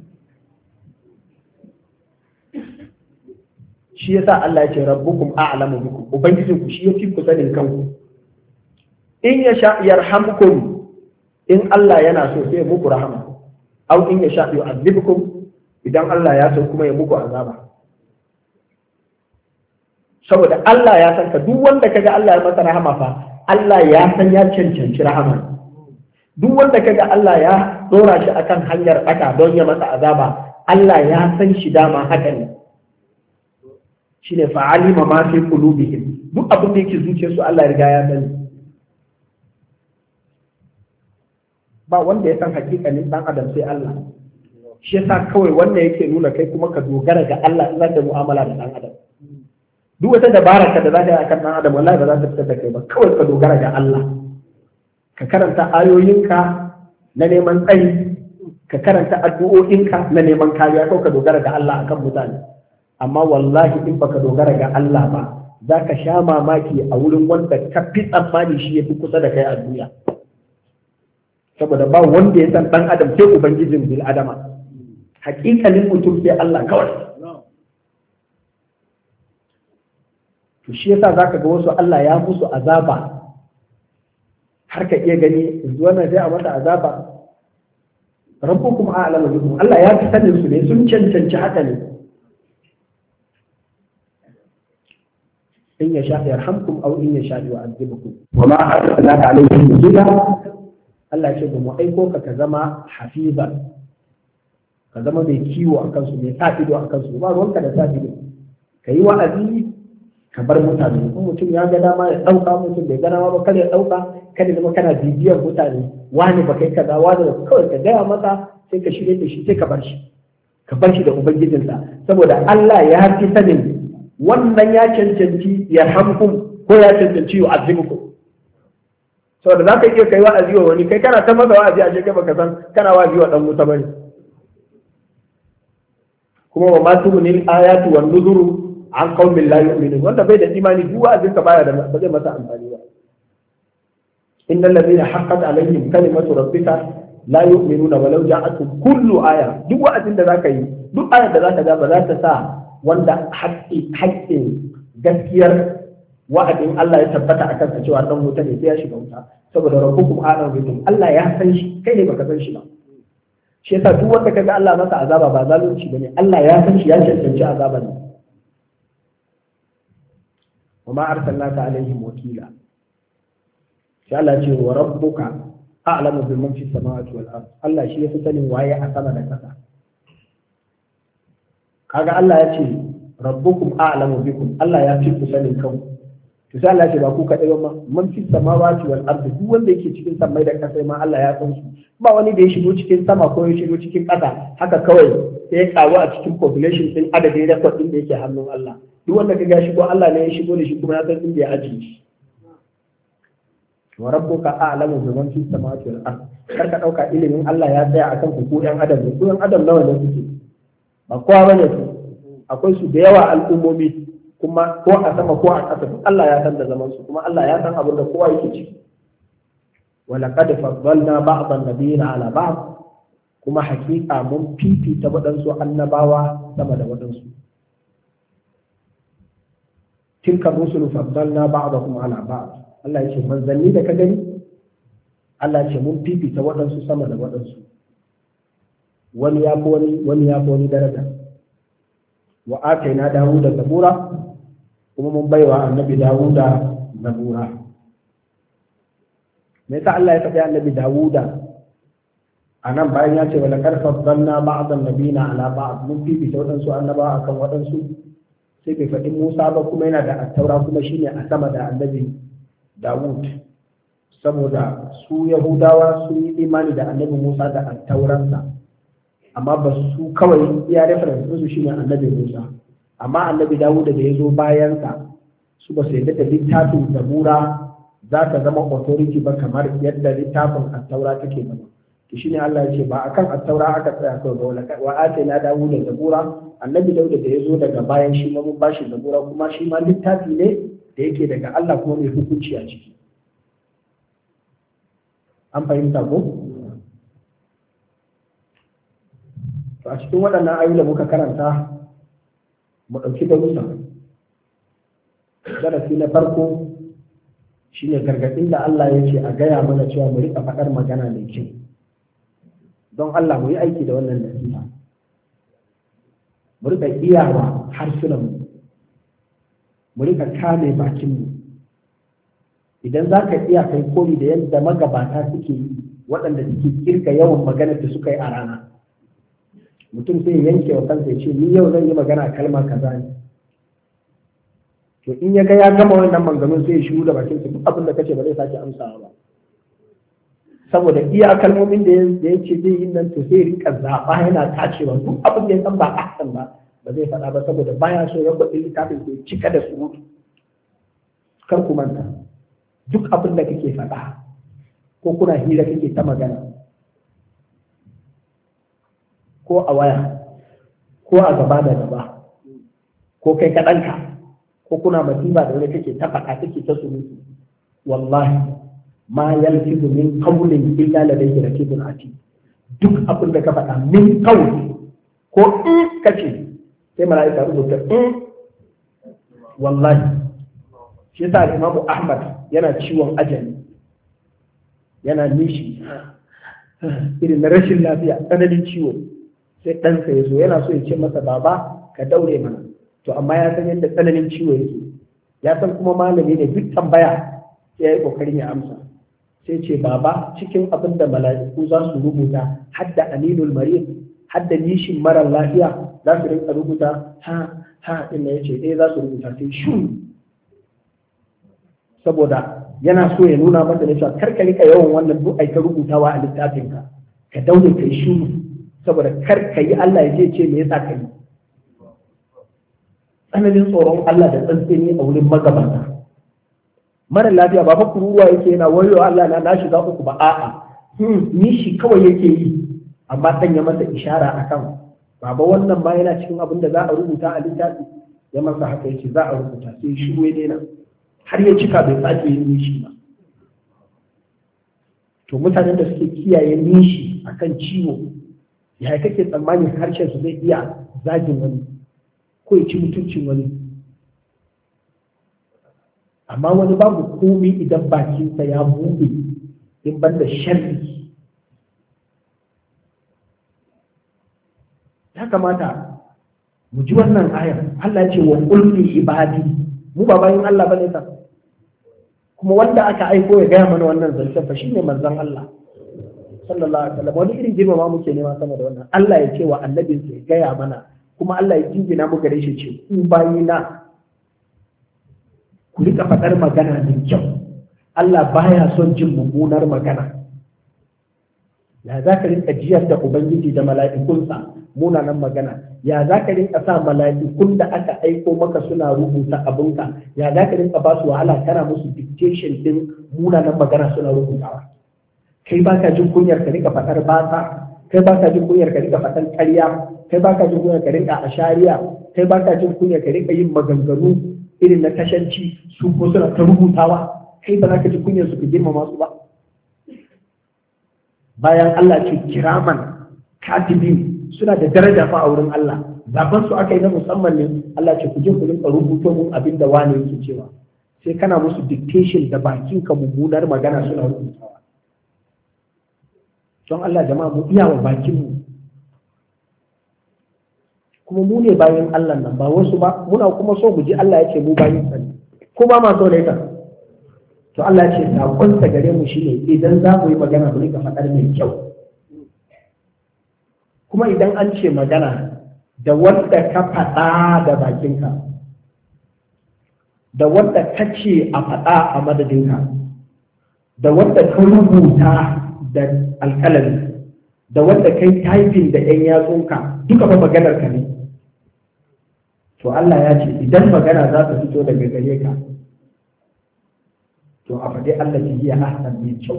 Shi yasa Allah ya ce rabbukum a'lamu bikum, ubangijinku shi ya fi ku sanin kanku. In ya sha yarhamkum, in Allah yana so sai muku rahama, au in ya sha yu'adhibukum, idan Allah ya so kuma ya muku azaba. Saboda Allah ya san ka, duk wanda kaga Allah ya masa rahama fa, Allah ya san ya cancanci rahama. Duk wanda kaga Allah ya dora shi akan hanyar aka don ya masa azaba, Allah ya san shi dama haka ne. Shine fa'alima ma fi qulubihim, duk abin da yake zuciyarsu Allah ya riga ya sani. Ba wanda ya san hakikanin dan adam sai Allah. Shi yasa kawai wanda yake nuna kai kuma ka dogara ga Allah in za ka mu'amala da dan adam. Duk wata dabara ka da za ka yi akan dan adam wallahi ba za ta fitar da kai ba, kawai ka dogara ga Allah. Ka karanta ayoyinka na neman tsari, ka karanta addu'o'inka na neman kariya, kawai ka dogara ga Allah akan mutane. Amma wallahi in baka dogara ga Allah ba, za ka sha mamaki a wurin wanda ka fi tsammani shi ya fi kusa da kai a duniya. Saboda ba wanda ya san ɗan adam sai ubangijin bil adama, hakikalin mutum sai Allah kawai. To shi yasa zaka ga wasu Allah ya musu azaba har ka iya gani wannan sai a masa azaba. Rabbukum a'lamu bikum, Allah ya fi sanin su ne, sun cancanci haka ne. In yasha yarhamkum aw in yasha yu'adhibukum wa ma arsalnaka alayhim hafizan. Allah ce ba mu aiko ka zama hafizan ka zama mai kiwo a kansu, mai sa ido a kansu, ba ruwanka da sa ido. Ka yi wa'azi ka bar mutane, in mutum ya ga dama ya ɗauka, mutum bai ga dama ba kada ya ɗauka, kada zama kana bibiyar mutane, wani ba kai kaza, wani ba kawai ka gaya masa sai ka shirye da shi sai ka bar shi da ubangijinsa, saboda Allah ya fi sanin wannan ya cancanci ya hamkum ko ya cancanci ya azimukum. saboda za ka iya kai wa'azi wa wani, kai kana ta masa wa'azi a shekai baka san kana wa'azi wa dan wuta bane. kuma wa ma tughni al-ayatu wan nuzuru an qaumin la yu'minun, wanda bai da imani duk wa'azin ka baya da ba zai masa amfani ba. innal ladina haqqat alaihim kalimatu rabbika la yu'minuna walau ja'atuhum kullu aya. duk wa'azin da zaka yi, duk ayar da zaka ga ba za ta sa wanda haƙƙin gaskiyar wa'adin Allah ya tabbata akan sa cewa dan wuta ne sai ya shiga wuta, saboda rabbukum a'lamu bikum, Allah ya san shi, kai ne baka san shi ba. shi yasa duk wanda kaga Allah masa azaba ba zalunci bane, Allah ya san shi, ya cancanci azaba ne. wa ma arsalnaka alaihim wakila, sai Allah ce wa rabbuka a'lamu biman fis samawati wal ard, Allah shi yafi sanin waye a sama da ƙasa. kaga Allah ya ce rabbukum a'lamu bikum, Allah ya fi ku sanin kanku. to sai Allah ya ce ba ku kadai ba, man fis samawati wal ard, duk wanda yake cikin samai da ƙasa ma Allah ya san su. ba wani da ya shigo cikin sama ko ya shigo cikin ƙasa haka kawai sai ya karu a cikin population din adadin record din da yake hannun Allah. duk wanda kaga shigo Allah ne ya shigo da shi, kuma ya san inda ya ajiye shi. wa rabbuka a'lamu biman fis samawati wal ard, kar ka dauka ilimin Allah ya tsaya akan ku ɗan adam ne. ku ɗan adam nawa ne kuke? ba kowa bane ku, akwai su da yawa al'ummomi, kuma ko a sama ko a ƙasa duk Allah ya san da zaman su, kuma Allah ya san abin da kowa yake ciki. wa laqad faddalna ba'd an-nabiyina ala ba'd, kuma hakika mun fifita waɗansu annabawa sama da waɗansu. tilka rusulu faddalna ba'dahum ala ba'd, Allah ya ce manzanni da ka gani, Allah ya ce mun fifita waɗansu sama da waɗansu, wani ya fi wani daraja. wa ataina Dawuda zabura, kuma mun baiwa annabi Dawuda zabura. me yasa Allah ya tafi annabi Dawuda a nan bayan ya ce wala karfa zanna ba'dan nabina ala ba'd, mun fifita waɗansu annabawa akan waɗansu, sai bai faɗi Musa ba kuma yana da attaura, kuma shine a sama da annabi Dawud, saboda su Yahudawa sun yi imani da annabi Musa da attauransa, amma ba su kawai iya reference su shine annabi Musa. amma annabi Dawud da ya zo bayansa su ba su yadda da littafin zabura za ta zama authority ba kamar yadda littafin attaura take zama. to shine Allah ya ce ba akan attaura aka tsaya kawai ba, wa atayna Dawud da zabura, annabi Dawud da ya zo daga bayan shi ma mun bashi zabura, kuma shi ma littafi ne da yake daga Allah kuma mai hukunci a ciki. an fahimta ko? to a cikin waɗannan ayoyi da muka karanta mu ɗauki darussa. darasi na farko shine gargaɗin da Allah ya ce a gaya mana cewa mu riƙa faɗar magana mai kyau. don Allah mu yi aiki da wannan nasiha, mu riƙa iyawa harsunanmu, mu riƙa kame bakinmu. idan za ka iya kai koyi da yadda magabata suke yi, waɗanda suke kirga yawan maganar da suka yi a rana. mutum sai yanke wa kansa ya ce ni yau zan yi magana kalma kaza ne, to in ya ga ya gama wannan maganganun sai ya shiru da bakin sa, duk abin da kace ba zai sake amsawa ba, saboda iya kalmomin da ya ce zai yi nan, to sai rika zaɓa yana tacewa, duk abin da ya san ba ahsan ba ba zai faɗa ba, saboda baya so ya kwaɗi littafin sai cika da surutu. kar ku manta, duk abin da kake faɗa ko kuna hira kake ta magana, ko a waya ko a gaba da gaba ko kai kaɗanka, ko kuna masifa da wani kake ta faɗa kake ta surutu, wallahi ma yalfizu min qawlin illa ladayhi raqibun atid. duk abin da ka faɗa min qawli ko in kace sai mala'ika rubuta wallahi. shi yasa Imam Ahmad yana ciwon ajali, yana nishi irin na rashin lafiya, tsananin ciwo, sai ɗansa ya zo yana so ya ce masa baba ka daure mana, to amma ya san yadda tsananin ciwo yake, ya san kuma malami ne, duk tambaya sai ya yi ƙoƙarin ya amsa. sai ce baba, cikin abin da mala'iku za su rubuta hadda anilul marid, har da nishin mara lafiya za su rinka rubuta ha inda ya ce za su rubuta sai shu, saboda yana so ya nuna mata ne cewa kar ka rika yawan wannan duk aika rubutawa a littafinka, ka daure kai shu, saboda kar ka yi Allah ya ce me yasa ka yi. Tsananin tsoron Allah da tsantseni a wurin magabata. Mara lafiya ba fa kururuwa yake yana wayo Allah na shiga uku ba, a'a nishi kawai yake yi, amma dan ya masa ishara akan baba wannan ma yana cikin abin da za a rubuta a littafi, ya masa haka yace za a rubuta, sai shiru ya daina har ya cika bai sake yin nishi ba. To mutanen da suke kiyaye nishi akan ciwo, ya kake tsammanin harshen su zai iya zagin wani ko ya ci mutuncin wani? Amma wani babu komai idan bakinsa ya buɗe in ban da sharri. Ya kamata mu ji wannan ayar. Allah ce wa kulli ibadi, mu ba bayin Allah bane ta, kuma wanda aka aiko ya gaya mana wannan zancen fa shine manzon Allah sallallahu alaihi wasallam. Wani irin girmama muke nema sama da wannan? Allah ya ce wa annabinsa ya gaya mana, kuma Allah ya jingina mu gare shi ce ku bayina ku rika faɗar magana mai kyau. Allah baya son jin mummunar magana. Ya za ka rinka jiyar da Ubangiji da mala'ikunsa munanan magana? Ya za ka rinka sa mala'ikun da aka aiko maka suna rubuta abinka? Ya za ka rinka ba su wahala kana musu dictation din munanan magana suna rubutawa? Kai ba ka jin kunyar ka rika faɗar basa, kai ba ka jin kunyar ka rika faɗar ƙarya, kai ba ka jin kunyar ka rika ashariya, kai ba ka jin kunyar ka rika yin maganganu irin na tashanci, su ko suna ta rubutawa, kai ba za ka ji kunyar su ka girmama su ba? Bayan Allah ce kiraman katibin suna da daraja fa a wurin Allah, zaben su aka yi na musamman ne. Allah ce ku je ku rinka rubuto mun abin da wani yake cewa, sai kana musu dictation da bakin ka mummunar magana suna rubutawa. Don Allah jama'a mu iya wa bakin mu, kuma mu ne bayan Allah nan ba wasu ba, muna kuma so mu ji Allah ya ce mu bayin sa ne, ko ba ma so ne ka? To Allah ce sakonsa gare mu shine idan za mu yi magana mu rika faɗar mai kyau. Kuma idan an ce magana da wanda ka faɗa da bakinka, da wanda ka ce a faɗa a madadinka, da wanda ka rubuta da alƙalami, da wanda kai typing da ‘yan yatsunka, duka ba maganar ka ne. To Allah ya ce idan magana za ta fito daga gare ka, to a faɗi Allah ke iya ahsan mai kyau.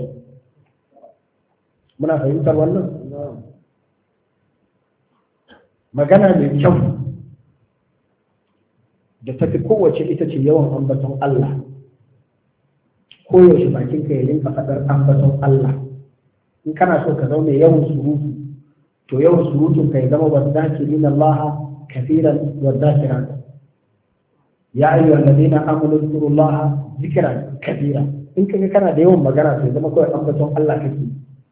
Muna fahimtar wannan? Magana mai kyau da tafi kowace ita ce yawan ambaton Allah. Koyaushe bakinka ya rinka faɗar ambaton Allah. In kana so ka zaune yawan surutu, to yawan surutun ka ya zama wadzakirin Allah kafiran wadzakirat. Ya ayyuhal ladina amanu zkurullaha zikran kabira. In kaga kana da yawan magana sai zama kawai ambaton Allah kake,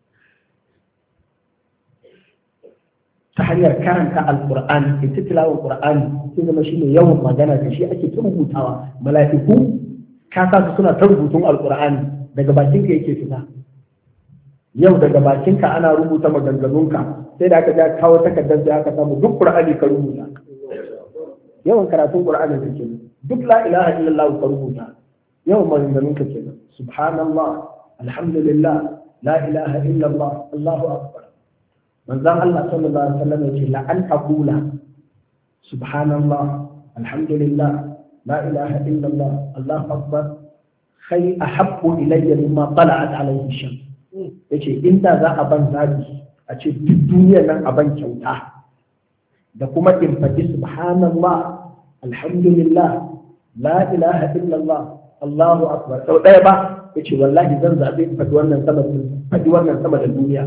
ta hanyar karanta alqur'ani, ita tilawar qur'ani sai zama shine yawan magana da shi ake rubutawa. Mala'iku ka sa su suna ta rubutun alqur'ani, daga bakinka yake fita. Yau daga bakinka ana rubuta maganganunka, sai da aka ja kawo takardar da aka samu duk qur'ani ka rubuta. Yawan karatun qur'ani kake, duk la ilaha illallah ka rubuta, yawan maganganunka kenan. Subhanallah, alhamdulillah, la ilaha illallah, Allahu akbar. Manzon Allah sallallahu alaihi wasallam yace la an aqula subhanallah, alhamdulillah, la ilaha illallah, Allahu akbar, khay ahabbu ilayya mimma tala'at alayhi shams. Yace inda za a ban zabi a ce duk duniyar nan a ban kyauta da kuma in faɗi subhanallah, alhamdulillah, la ilaha illallah, Allahu akbar sau ɗaya ba, yace wallahi zan zaɓi faɗi wannan sama da duniya.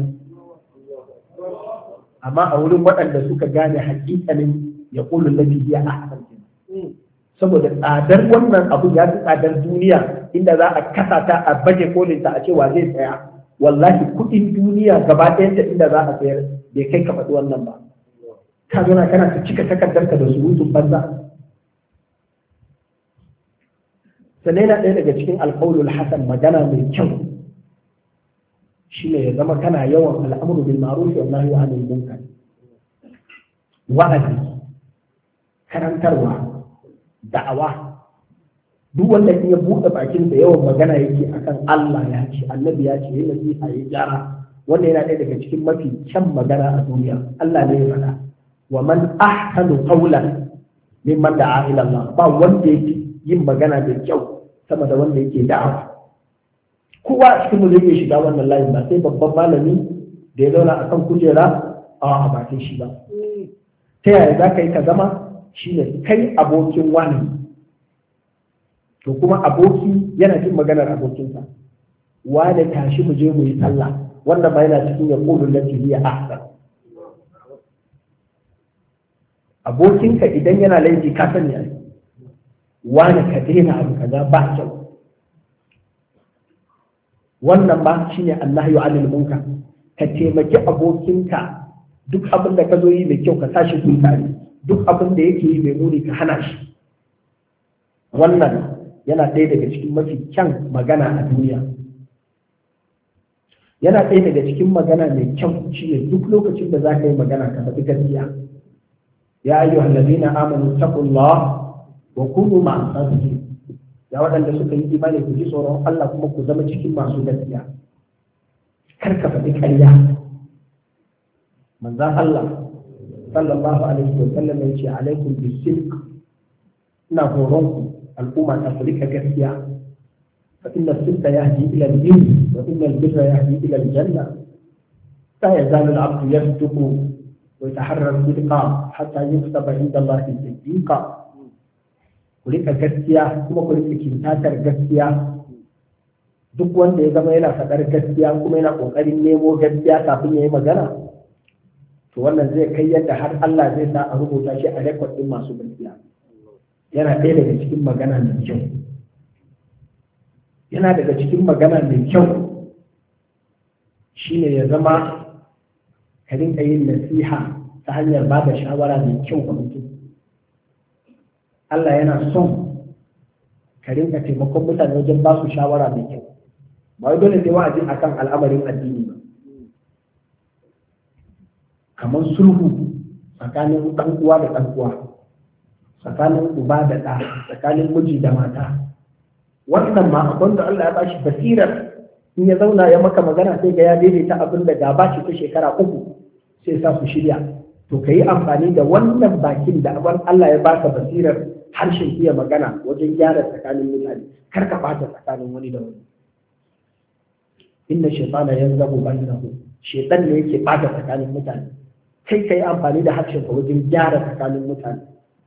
Amma a wurin waɗanda suka gane haƙiƙanin ya ƙulu lafi ya ahsan, saboda tsadar wannan abu ya fi tsadar duniya, inda za a kasa ta a baje kolin ta a cewa zai tsaya, wallahi kuɗin duniya gaba ɗayanta inda za a sayar bai kai ka faɗi wannan ba. Ka zo kana ta cika takardarka da surutun banza. Sannan yana ɗaya daga cikin alƙaulul hasan, magana mai kyau, shine ya zama kana yawan al'amru bil ma'ruf wa nahyi anil munkar. wa'azi, karantarwa, da'awa. Duk wanda ya buɗe bakin da yawan magana yake akan Allah ya ce, annabi ya ce, yana nasiha ya gyara, wanda yana ɗaya daga cikin mafi kyan magana a duniya. Allah ne ya faɗa, wa man ahsanu qawlan mimman da'a ila Allah. Ba wanda yake yin magana da kyau sama da wanda yake da'awa. Kowa cikin mu zai iya shiga wannan layin, ba sai babban malami da ya zauna akan kujera a ba sai shi ba. Ta yaya za ka yi ka zama shi ne kai abokin wani, to kuma aboki yana jin maganar abokinsa. Wane tashi mu je mu yi sallah, wanda ba yana cikin ya ƙulun lati hiya ahsan. Abokinka idan yana laifi ka sani ai, wane ka daina abu kaza ba kyau. Wannan ba shine annahyu anil munkar. Ka taimaki abokinka, duk abin da ka zo yi mai kyau ka tashi ku tare, duk abin da yake yi mai muni ka hana shi. Wannan yana ɗaya daga cikin mafi kyan magana a duniya. Yana ɗaya daga cikin magana mai kyau shine duk lokacin da za ka yi magana ka faɗi gaskiya. Ya ayyuhal ladina amanu taqullaha wa kunu ma'as sadiqin. Ya waɗanda suka yi imani ku ji tsoron Allah kuma ku zama cikin masu gaskiya. Kar ka faɗi ƙarya. Manzon Allah sallallahu alaihi wa sallam ya ce alaikum bis-sidq. Ina horon ku al'umma ta rika gaskiya. Fa inna as-sidqa yahdi ila al-birr wa inna al-birra yahdi ila al-janna. La yazalu al-'abdu yasduqu wa yataharra as-sidqa hatta yuktaba 'inda Allah siddiqa. Ku rika gaskiya kuma ku rika kintatar gaskiya. Duk wanda ya zama yana faɗar gaskiya kuma yana ƙoƙarin nemo gaskiya kafin ya yi magana, to wannan zai kai yadda har Allah zai sa a rubuta shi a rekod ɗin masu gaskiya. Yana ɗaya daga cikin magana mai kyau. Yana daga cikin magana mai kyau shine ya zama ka rinka yin nasiha ta hanyar ba da shawara mai kyau ga mutum. Allah yana son ka rinka taimakon mutane wajen ba su shawara mai kyau. Ba wai dole sai wa'azi akan al'amarin addini ba. Kamar sulhu tsakanin ɗan uwa da ɗan uwa, tsakanin uba da ɗa, tsakanin miji da mata. Wannan ma abin da Allah ya bashi basirar in ya zauna ya maka magana sai ga ya daidaita abin da gaba ce ta shekara 3 sai sa su shirya. To ka yi amfani da wannan bakin da abin Allah ya baka basirar harshen iya magana wajen gyara tsakanin mutane. Kar ka bata tsakanin wani da wani. Inna shaytana yanzabu bainahu. Shaytan ne yake bata tsakanin mutane. Kai ka yi amfani da harshen ka wajen gyara tsakanin mutane.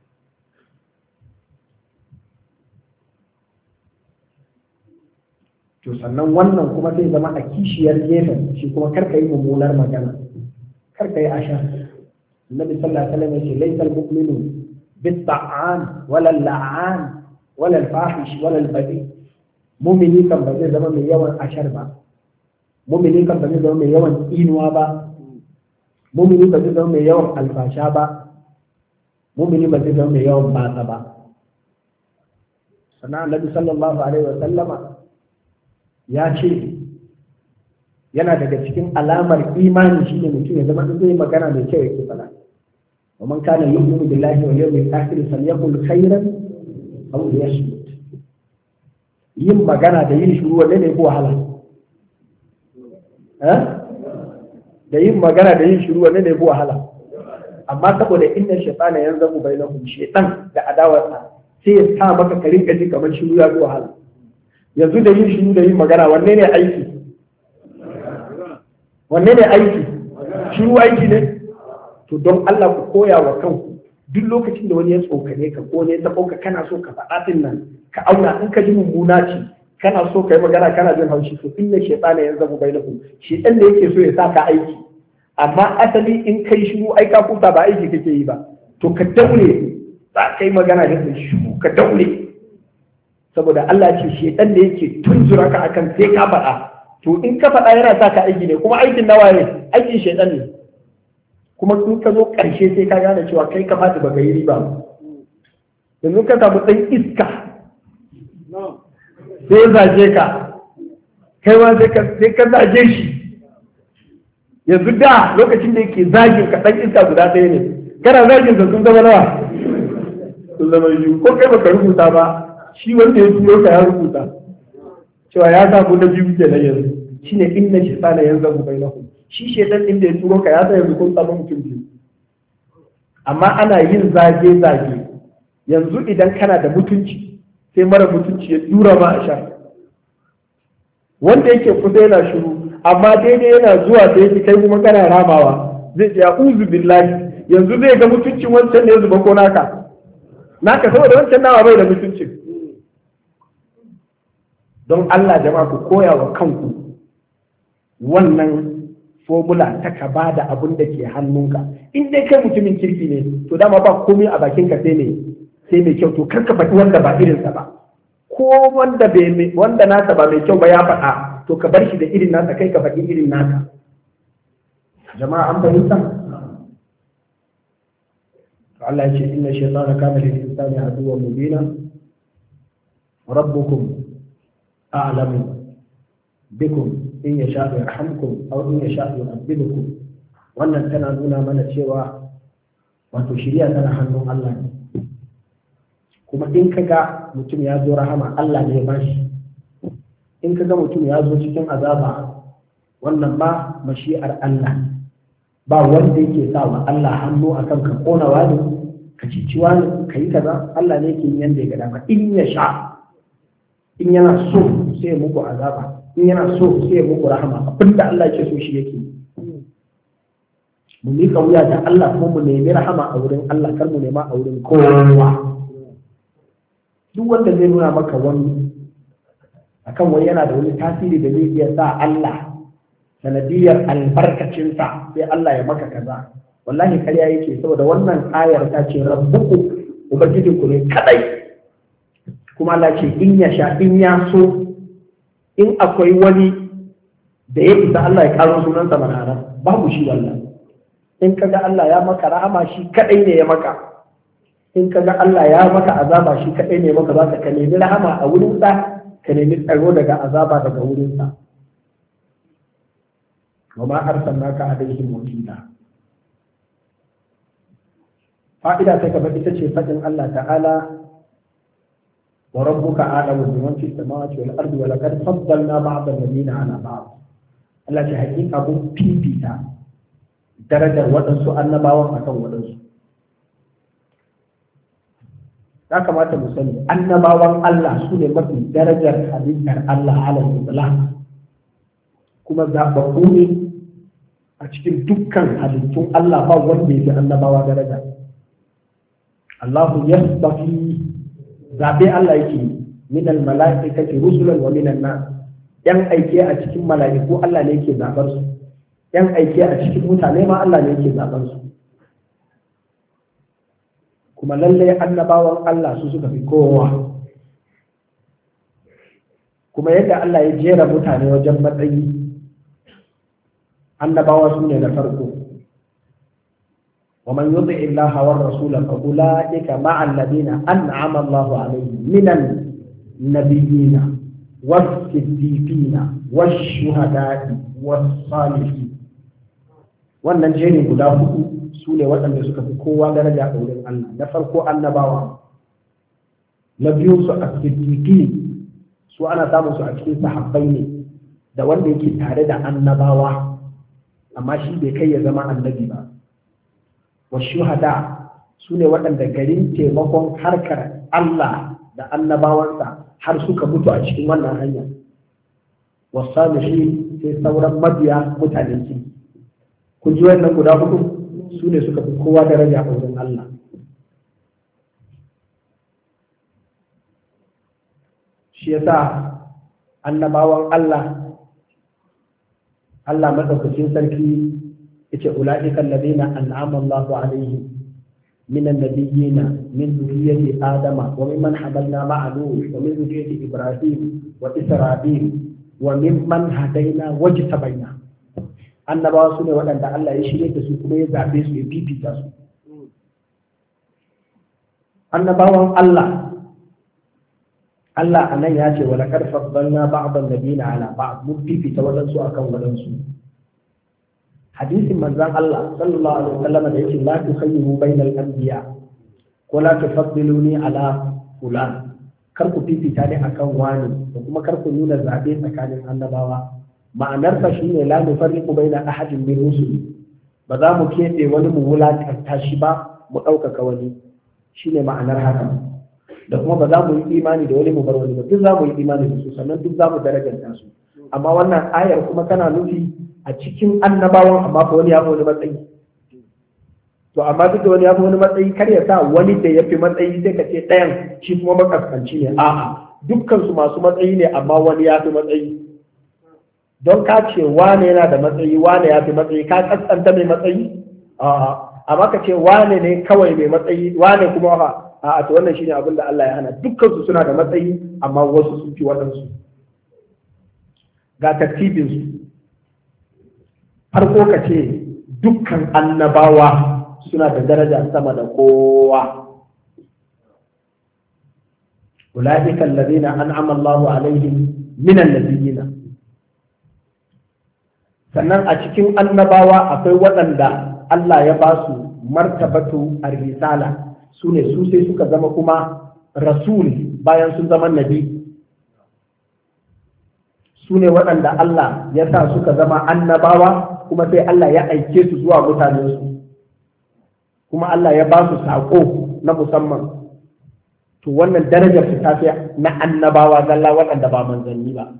To sannan wannan kuma sai zama a kishiyar gefen shi kuma kar ka yi mummunar magana, kar ka yi asha. Annabi sallallahu alaihi wasallam yace laysal mu'minu bit-ta'an wala al-la'an wala al-fahish wala al-badi. Mu'mini kan ba zai zama mai yawan ashar ba, mu'mini kan ba zai zama mai yawan inuwa ba, mu'mini ba zai zama mai yawan alfasha ba, mu'mini ba zai zama mai yawan batsa ba. Sannan Annabi sallallahu alaihi wasallama ya ce yana daga cikin alamar imani shine mutum ya zama zai magana mai kyau yake faɗa. Wa man kana yu'minu billahi wal yawmil akhir falyaqul khairan aw liyasmut. Yin magana da yin shiru wanne ne ko wahala? Da yin magana da yin shiru wanne ne ko wahala? Amma saboda inna shaytana yanzamu bainahum, shaytan da adawarsa sai ya sa maka ka rinka ji kamar shiru ya zo wahala. Yanzu da yin shiru da yin magana wanne ne aiki? Wanne ne aiki? Shiru aiki ne? To don Allah ku koya wa kanku duk lokacin da wani ya tsokane ka ko ne ya taɓo ka kana so ka faɗa din nan ka auna in ka ji mummuna ce kana so ka yi magana kana jin haushi to inna shaytana yanzabu bainakum, shaytan da yake so ya sa ka aiki. Amma asali in kai shiru ai ka futa ba aiki kake yi ba. To ka daure za ka yi magana da shiru ka daure. Saboda Allah ce shedan da yake tunzura ka akan sai ka faɗa, to in ka faɗa yana sa ka aiki ne, kuma aikin nawa ne? Aikin shedan ne. Kuma in ka zo ƙarshe sai ka gane cewa kai kamata ba ka yi riba. Yanzu ka samu ɗan iska sai zage ka, kai ma sai ka zage shi. Yanzu da lokacin da yake zagin ka ɗan iska guda ɗaya ne, kana zagin da sun zama nawa, sun zama biyu. Ko kai baka rubuta ba, shi wanda ya turo ka ya rubuta cewa ya samu na biyu kenan yanzu. Shine inna shaytana yanzabu bainahum. Shi shedan din da ya turo ka ya sa yanzu kun samu mutum biyu. Amma ana yin zage yanzu idan kana da mutunci sai mara mutunci ya tura ma a sha, wanda yake kusa yana shiru amma daidai yana zuwa da yake kai kuma kana ramawa zai ce a'udhu billahi, yanzu zai ga mutuncin wancan ne zuba ko naka saboda wancan nawa bai da mutuncin. Don Allah jama'a ku koya wa kanku wannan formula ta ka ba da abin da ke hannunka. In dai kai mutumin kirki ne to dama ba komai a bakinka sai mai kyau, to kar ka faɗi wanda ba irinsa ba, ko wanda nasa ba mai kyau ba ya faɗa to ka bar shi da irin nasa, kai ka faɗi irin nasa. Jama'a an fahimta? Allah ya ce inna shaytana kana lil insani aduwwan mubina rabbukum a'lamu bikum in yasha yarhamkum aw in yasha yu'adhibukum. Wannan tana nuna mana cewa wato shiriya tana hannun Allah ne, kuma in kaga mutum ya zo rahama Allah ne ya bashi, in kaga mutum ya zo cikin azaba wannan ba mashi'ar Allah, ba wanda yake sa wa Allah hannu akan ka kona wani ka cici wani ka yi kaza. Allah ne yake yanda ya ga dama. In ya sha, in yana so sai ya muku azaba, in yana so sai ya muku rahama. Abinda Allah yake so shi yake. Mu mika wuya da Allah ko mu nemi rahama a wurin Allah, kar mu nema a wurin kowa. Duk wanda zai nuna maka wani akan wani yana da wani tasiri da zai iya sa Allah sanadiyar albarkacinsa sai Allah ya maka kaza, wallahi karya yake. Saboda wannan ayar ta ce rabbuku, ubangijinku ne kadai. Kuma Allah ce in ya sha, in ya so, in akwai wani da ya isa Allah ya karo sunansa manara, babu shi wallahi. In kaga Allah ya maka rahama shi kadai ne ya maka, in kaga Allah ya maka azaba shi kadai ne ya maka. Za ka nemi rahama a wurinsa, ka nemi tsaro daga azaba daga wurinsa. wa ma arsalnaka alaihim wakila. Fa'ida ta gaba ita ce fadin Allah ta'ala wa rabbuka a'lamu biman fis samawati wal ardi wa laqad faddalna ba'da alladhina 'ala ba'd. Allah ce hakika mun fifita darajar waɗansu annabawan akan waɗansu. Ya kamata mu sani annabawan Allah su ne mafi darajar halittar Allah alal itlaq, kuma zaɓaɓɓu ne a cikin dukkan halittun Allah, ba wanda ya fi annabawa daraja. Allahu yasbafi, zaɓe Allah yake min al-mala'ikati rusulan wa min an-nas. Yan aike a cikin mala'iku Allah ne yake zaɓar su, yan aike a cikin mutane ma Allah ne yake zaɓar su. Kuma lallai annabawan Allah su suka fi kowa. Kuma yadda Allah ya jera mutane wajen matsayi, annabawa su ne na farko. wa man yuti illaha war rasula fa ulaika ma'a alladhina an'ama Allahu alaihim minan nabiyina was-siddiqina wash-shuhada'i was-salihin. Wannan jerin guda hudu su ne waɗanda suka fi kowa daraja a wurin Allah. Na farko annabawa, na biyu su as-siddiqin, su ana samun su a cikin sahabbai ne da wanda yake tare da annabawa amma shi bai kai ya zama annabi ba. Wa shuhada su ne waɗanda garin taimakon harkar Allah da annabawansa har suka mutu a cikin wannan hanya. Wa salihin sai sauran mabiya mutanen ki. Kun ji wannan guda hudu su ne suka fi kowa daraja a wurin Allah. Shi yasa annabawan Allah madaukakin sarki yace ulaika alladhina an'ama Allahu alaihim minan nabiyyina min dhurriyyati adama wa mimman hamalna ma'a nuh wa min dhurriyyati ibrahim wa isra'il wa mimman hadaina wajtabaina. Annabawa su ne waɗanda Allah ya shirye da su kuma ya zabe su ya fifita su. Annabawan Allah a nan ya ce wa laqad faddalna ba'dan nabiyina ala ba'd, mun fifita wadansu akan wadansu. hadisin manzon Allah sallallahu alaihi wasallam da yake la tukhayyiru bainal anbiya ko la tufaddiluni ala fulan, kar ku fifita ne akan wani da kuma kar ku nuna zabe tsakanin annabawa. Ma'anar sa shine la nufarriqu baina ahadin min rusuli, ba za mu keɓe wani mu wulakanta shi ba mu ɗaukaka wani, shine ma'anar haka. Da kuma ba za mu yi imani da wani mu bar wani ba, duk za mu yi imani da su, sannan duk za mu darajanta su. Amma wannan ayar kuma tana nufi a cikin annabawan amma fa wani ya fi wani matsayi. To amma duk da wani ya fi wani matsayi kar ya sa wani da ya fi matsayi sai ka ce ɗayan shi kuma makaskanci ne. A'a, dukkan su masu matsayi ne amma wani ya fi matsayi. Don ka ce wane yana da matsayi, wane ya fi matsayi, ka kaskanta mai matsayi? A'a, amma ka ce wane ne kawai mai matsayi, wane kuma ha? A'a, to wannan shine abin da Allah ya hana. Dukkan su suna da matsayi amma wasu sun fi waɗansu. Ga tartibin su. Farko ka ce dukkan annabawa suna da daraja sama da kowa. Ulaika alladhina an'ama Allahu alaihim minan nabiyyin. Sannan a cikin annabawa akwai waɗanda Allah ya ba su martabatu ar-risala, su ne su sai suka zama kuma rasul bayan sun zama nabi. Su ne waɗanda Allah ya sa suka zama annabawa kuma sai Allah ya aike su zuwa mutanensu, kuma Allah ya ba su saƙo na musamman. To wannan darajar su tafi na annabawa zalla waɗanda ba manzanni ba.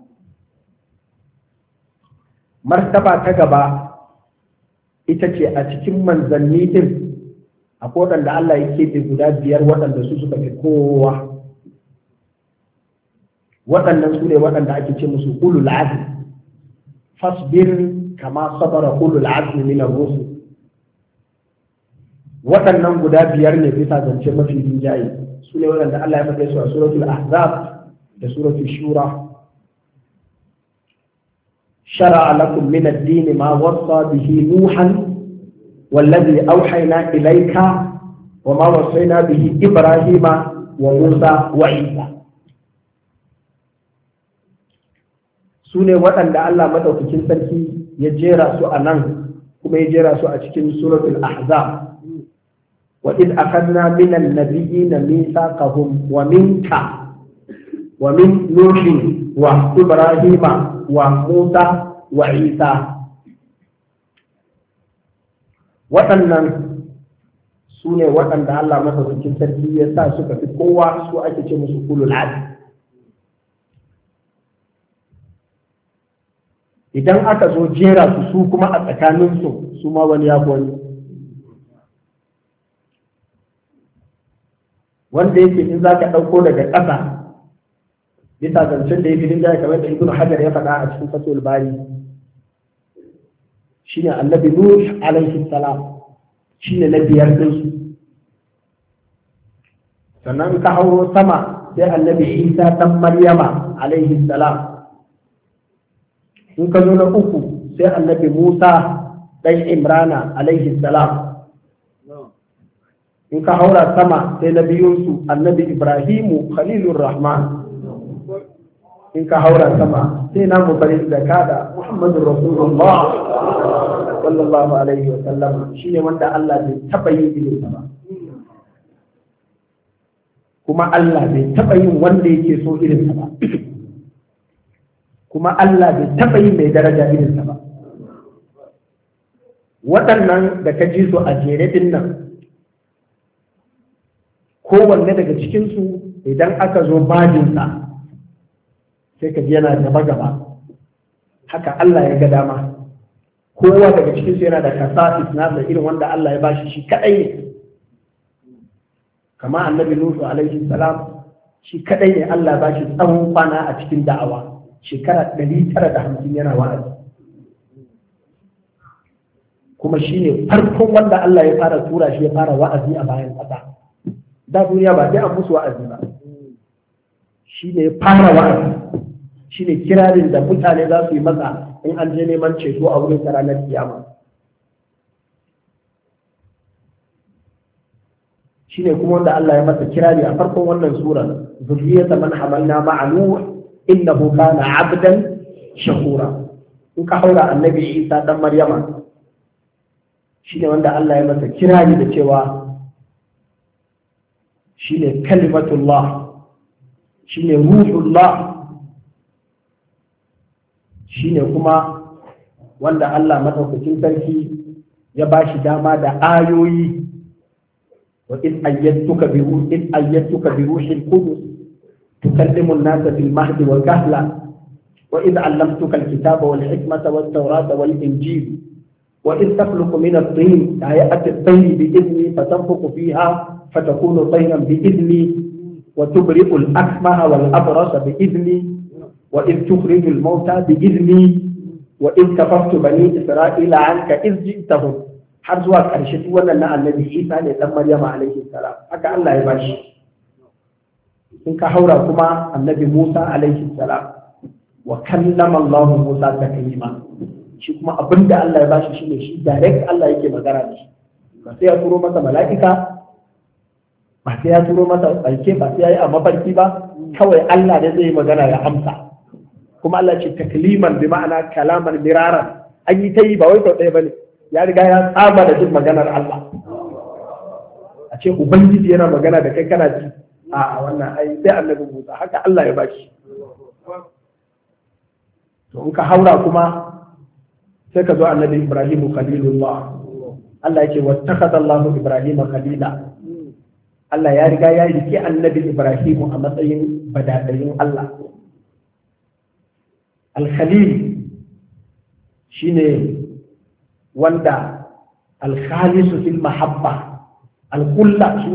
Martaba ta gaba ita ce a cikin manzanni din akwai waɗanda Allah ya keɓe guda 5 waɗanda su suka fi kowa. Waɗannan su ne waɗanda ake ce musu ulul azmi. Fasbir kama sabara ulul azmi min ar-rusul. Waɗannan guda 5 ne bisa zance mafi rinjaye, su ne waɗanda Allah ya faɗe su a suratul ahzab da suratul shura. شرع لكم من الدين ما وصى به نوحا والذي أوحينا إليك وما وصينا به إبراهيم وموسى وعيسى. sune waɗanda Allah madaukakin sarki ya jera su a nan kuma ya jera su a cikin suratul ahzab. wa id akhadna minan nabiyina mithaqahum wa minka wa min nuhin wa ibrahima wa Musa wa Isa. Waɗannan su ne waɗanda Allah madaukakin sarki ya sa suka fi kowa, su ake ce musu ulul azmi. Idan aka zo jera su kuma a tsakaninsu su ma wani ya wani. Wanda yake in za ka ɗauko daga ƙasa bisa zancen da ya fi dinga kamar da Ibn Hajar ya faɗa a cikin Fathul Bari, shine Annabi Nuh alaihi salam, shine na 5 din su. Sannan ka hauro sama sai Annabi Isa dan Maryama alaihi salam. In ka zo na 3 sai Annabi Musa dan Imrana alaihi salam. In ka haura sama sai na biyun su Annabi Ibrahimu Khalilur Rahman. In ka haura sama sai na mu bari da kada Muhammadur Rasulullah sallallahu alaihi wa sallam, shine wanda Allah bai taba yin irin sa ba, kuma Allah bai taba yin wanda yake so irin sa ba, kuma Allah bai taba yin mai daraja irin sa ba. Waɗannan da ka ji su a jere din nan, kowanne daga cikin su idan aka zo bajinsa sai ka ji yana gaba haka Allah ya ga dama. Kowa daga cikin su yana da kasa'is nasa irin wanda Allah ya bashi shi kadai ne. Kama Annabi Nuhu alaihi salam, shi kadai ne Allah ba shi tsawon kwana a cikin da'awa, shekara 950 yana wa'azi. Kuma shi ne farkon wanda Allah ya fara tura shi ya fara wa'azi a bayan ƙasa. Da duniya ba sai an musu wa'azi ba, shi ne ya fara wa'azi. Shi ne kirarin da mutane za su yi masa in an je neman ceto a wurin ranar kiyama. Shi ne kuma wanda Allah ya masa kirari a farkon wannan sura, zurriyata man hamalna ma'a Nuh innahu kana 'abdan shakura. In ka haura Annabi Isa dan Maryama shine wanda Allah ya masa kirari da cewa shine kalimatullah, shine ruhullah, shine kuma wanda Allah madaukakin sarki ya ba shi dama da ayoyi. wa in ayyatuka bi ruhil qudus tukallimu an-nasa fil mahdi wal kahla wa idh 'allamtuka al-kitaba wal hikmata wat tawrata wal injil wa idh takhluqu min at-tin ka'ayati at-tayr bi idhni fatanfukhu fiha fatakunu tayran bi idhni wa tubri'u al-akmaha wal abrasa bi idhni wa idh tukhriju al-mauta bi idhni wa in kafaftu bani isra'ila anka iz ji'tahum har zuwa ƙarshe duk wannan na annabi Isa ne dan Maryama alaihi salam, haka Allah ya bashi. in ka haura kuma annabi Musa alaihi salam wa kallama Allah Musa taklima, shi kuma abinda Allah ya bashi shine shi direct Allah yake magana da shi, ba sai ya turo masa mala'ika, ba sai ya turo masa alke, ba sai ya yi a mafarki ba, kawai Allah ne zai yi magana ya amsa. Kuma Allah ce takliman bi ma'ana kalaman miraran, an yi ta yi ba wai sau ɗaya bane, ya riga ya tsaba da jin maganar Allah. A ce Ubangiji yana magana da kai kana ji, a wannan ai sai annabi Musa, haka Allah ya bashi. To in ka haura kuma sai ka zo annabi Ibrahim khalilullah. Allah yake wattakhadha Allahu Ibrahim khalila. Allah ya riga ya rike annabi Ibrahim a matsayin badadayin Allah. Al-Khalil shine wanda al-khalisu fil mahabba, al-kulla shine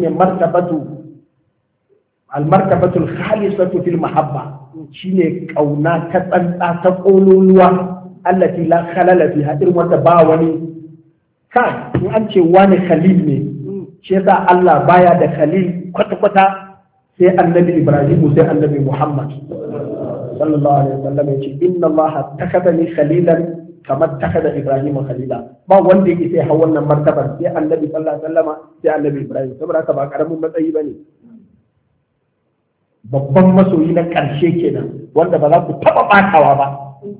al-martabatu al-khalisatu fil mahabba, shine kauna ta tsantsa ta kololuwa allati la khalala fiha, irin wanda ba wani kan in an ce wani khalil ne, shi yasa Allah baya da khalil kwata-kwata sai annabi Ibrahim sai annabi Muhammad sallallahu alaihi wasallam yace inna Allah takadani khalilan kamar takada Ibrahim khalila. Ba wanda yake sai hawan wannan martabar sai annabi sallallahu alaihi wasallam sai annabi Ibrahim, saboda haka ba karamin matsayi bane, babban masoyi na karshe kenan wanda ba za ku taba batawa ba.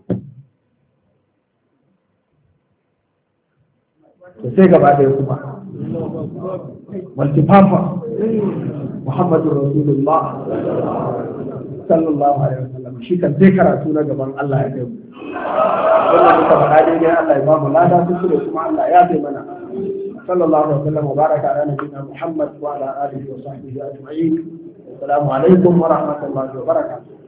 to sai gaba da kuma waltifafa Muhammadu Rasulullah sallallahu alaihi wasallam, shi kan sai karatu na gaban Allah ya kai mu. Wannan muka faɗa daidai Allah ya ba mu lada, su da kuma Allah ya bai mana. Sallallahu alaihi wasallam wa baraka ala nabiyina Muhammad wa ala alihi wa sahbihi ajma'in. Assalamu alaikum wa rahmatullahi wa barakatuh.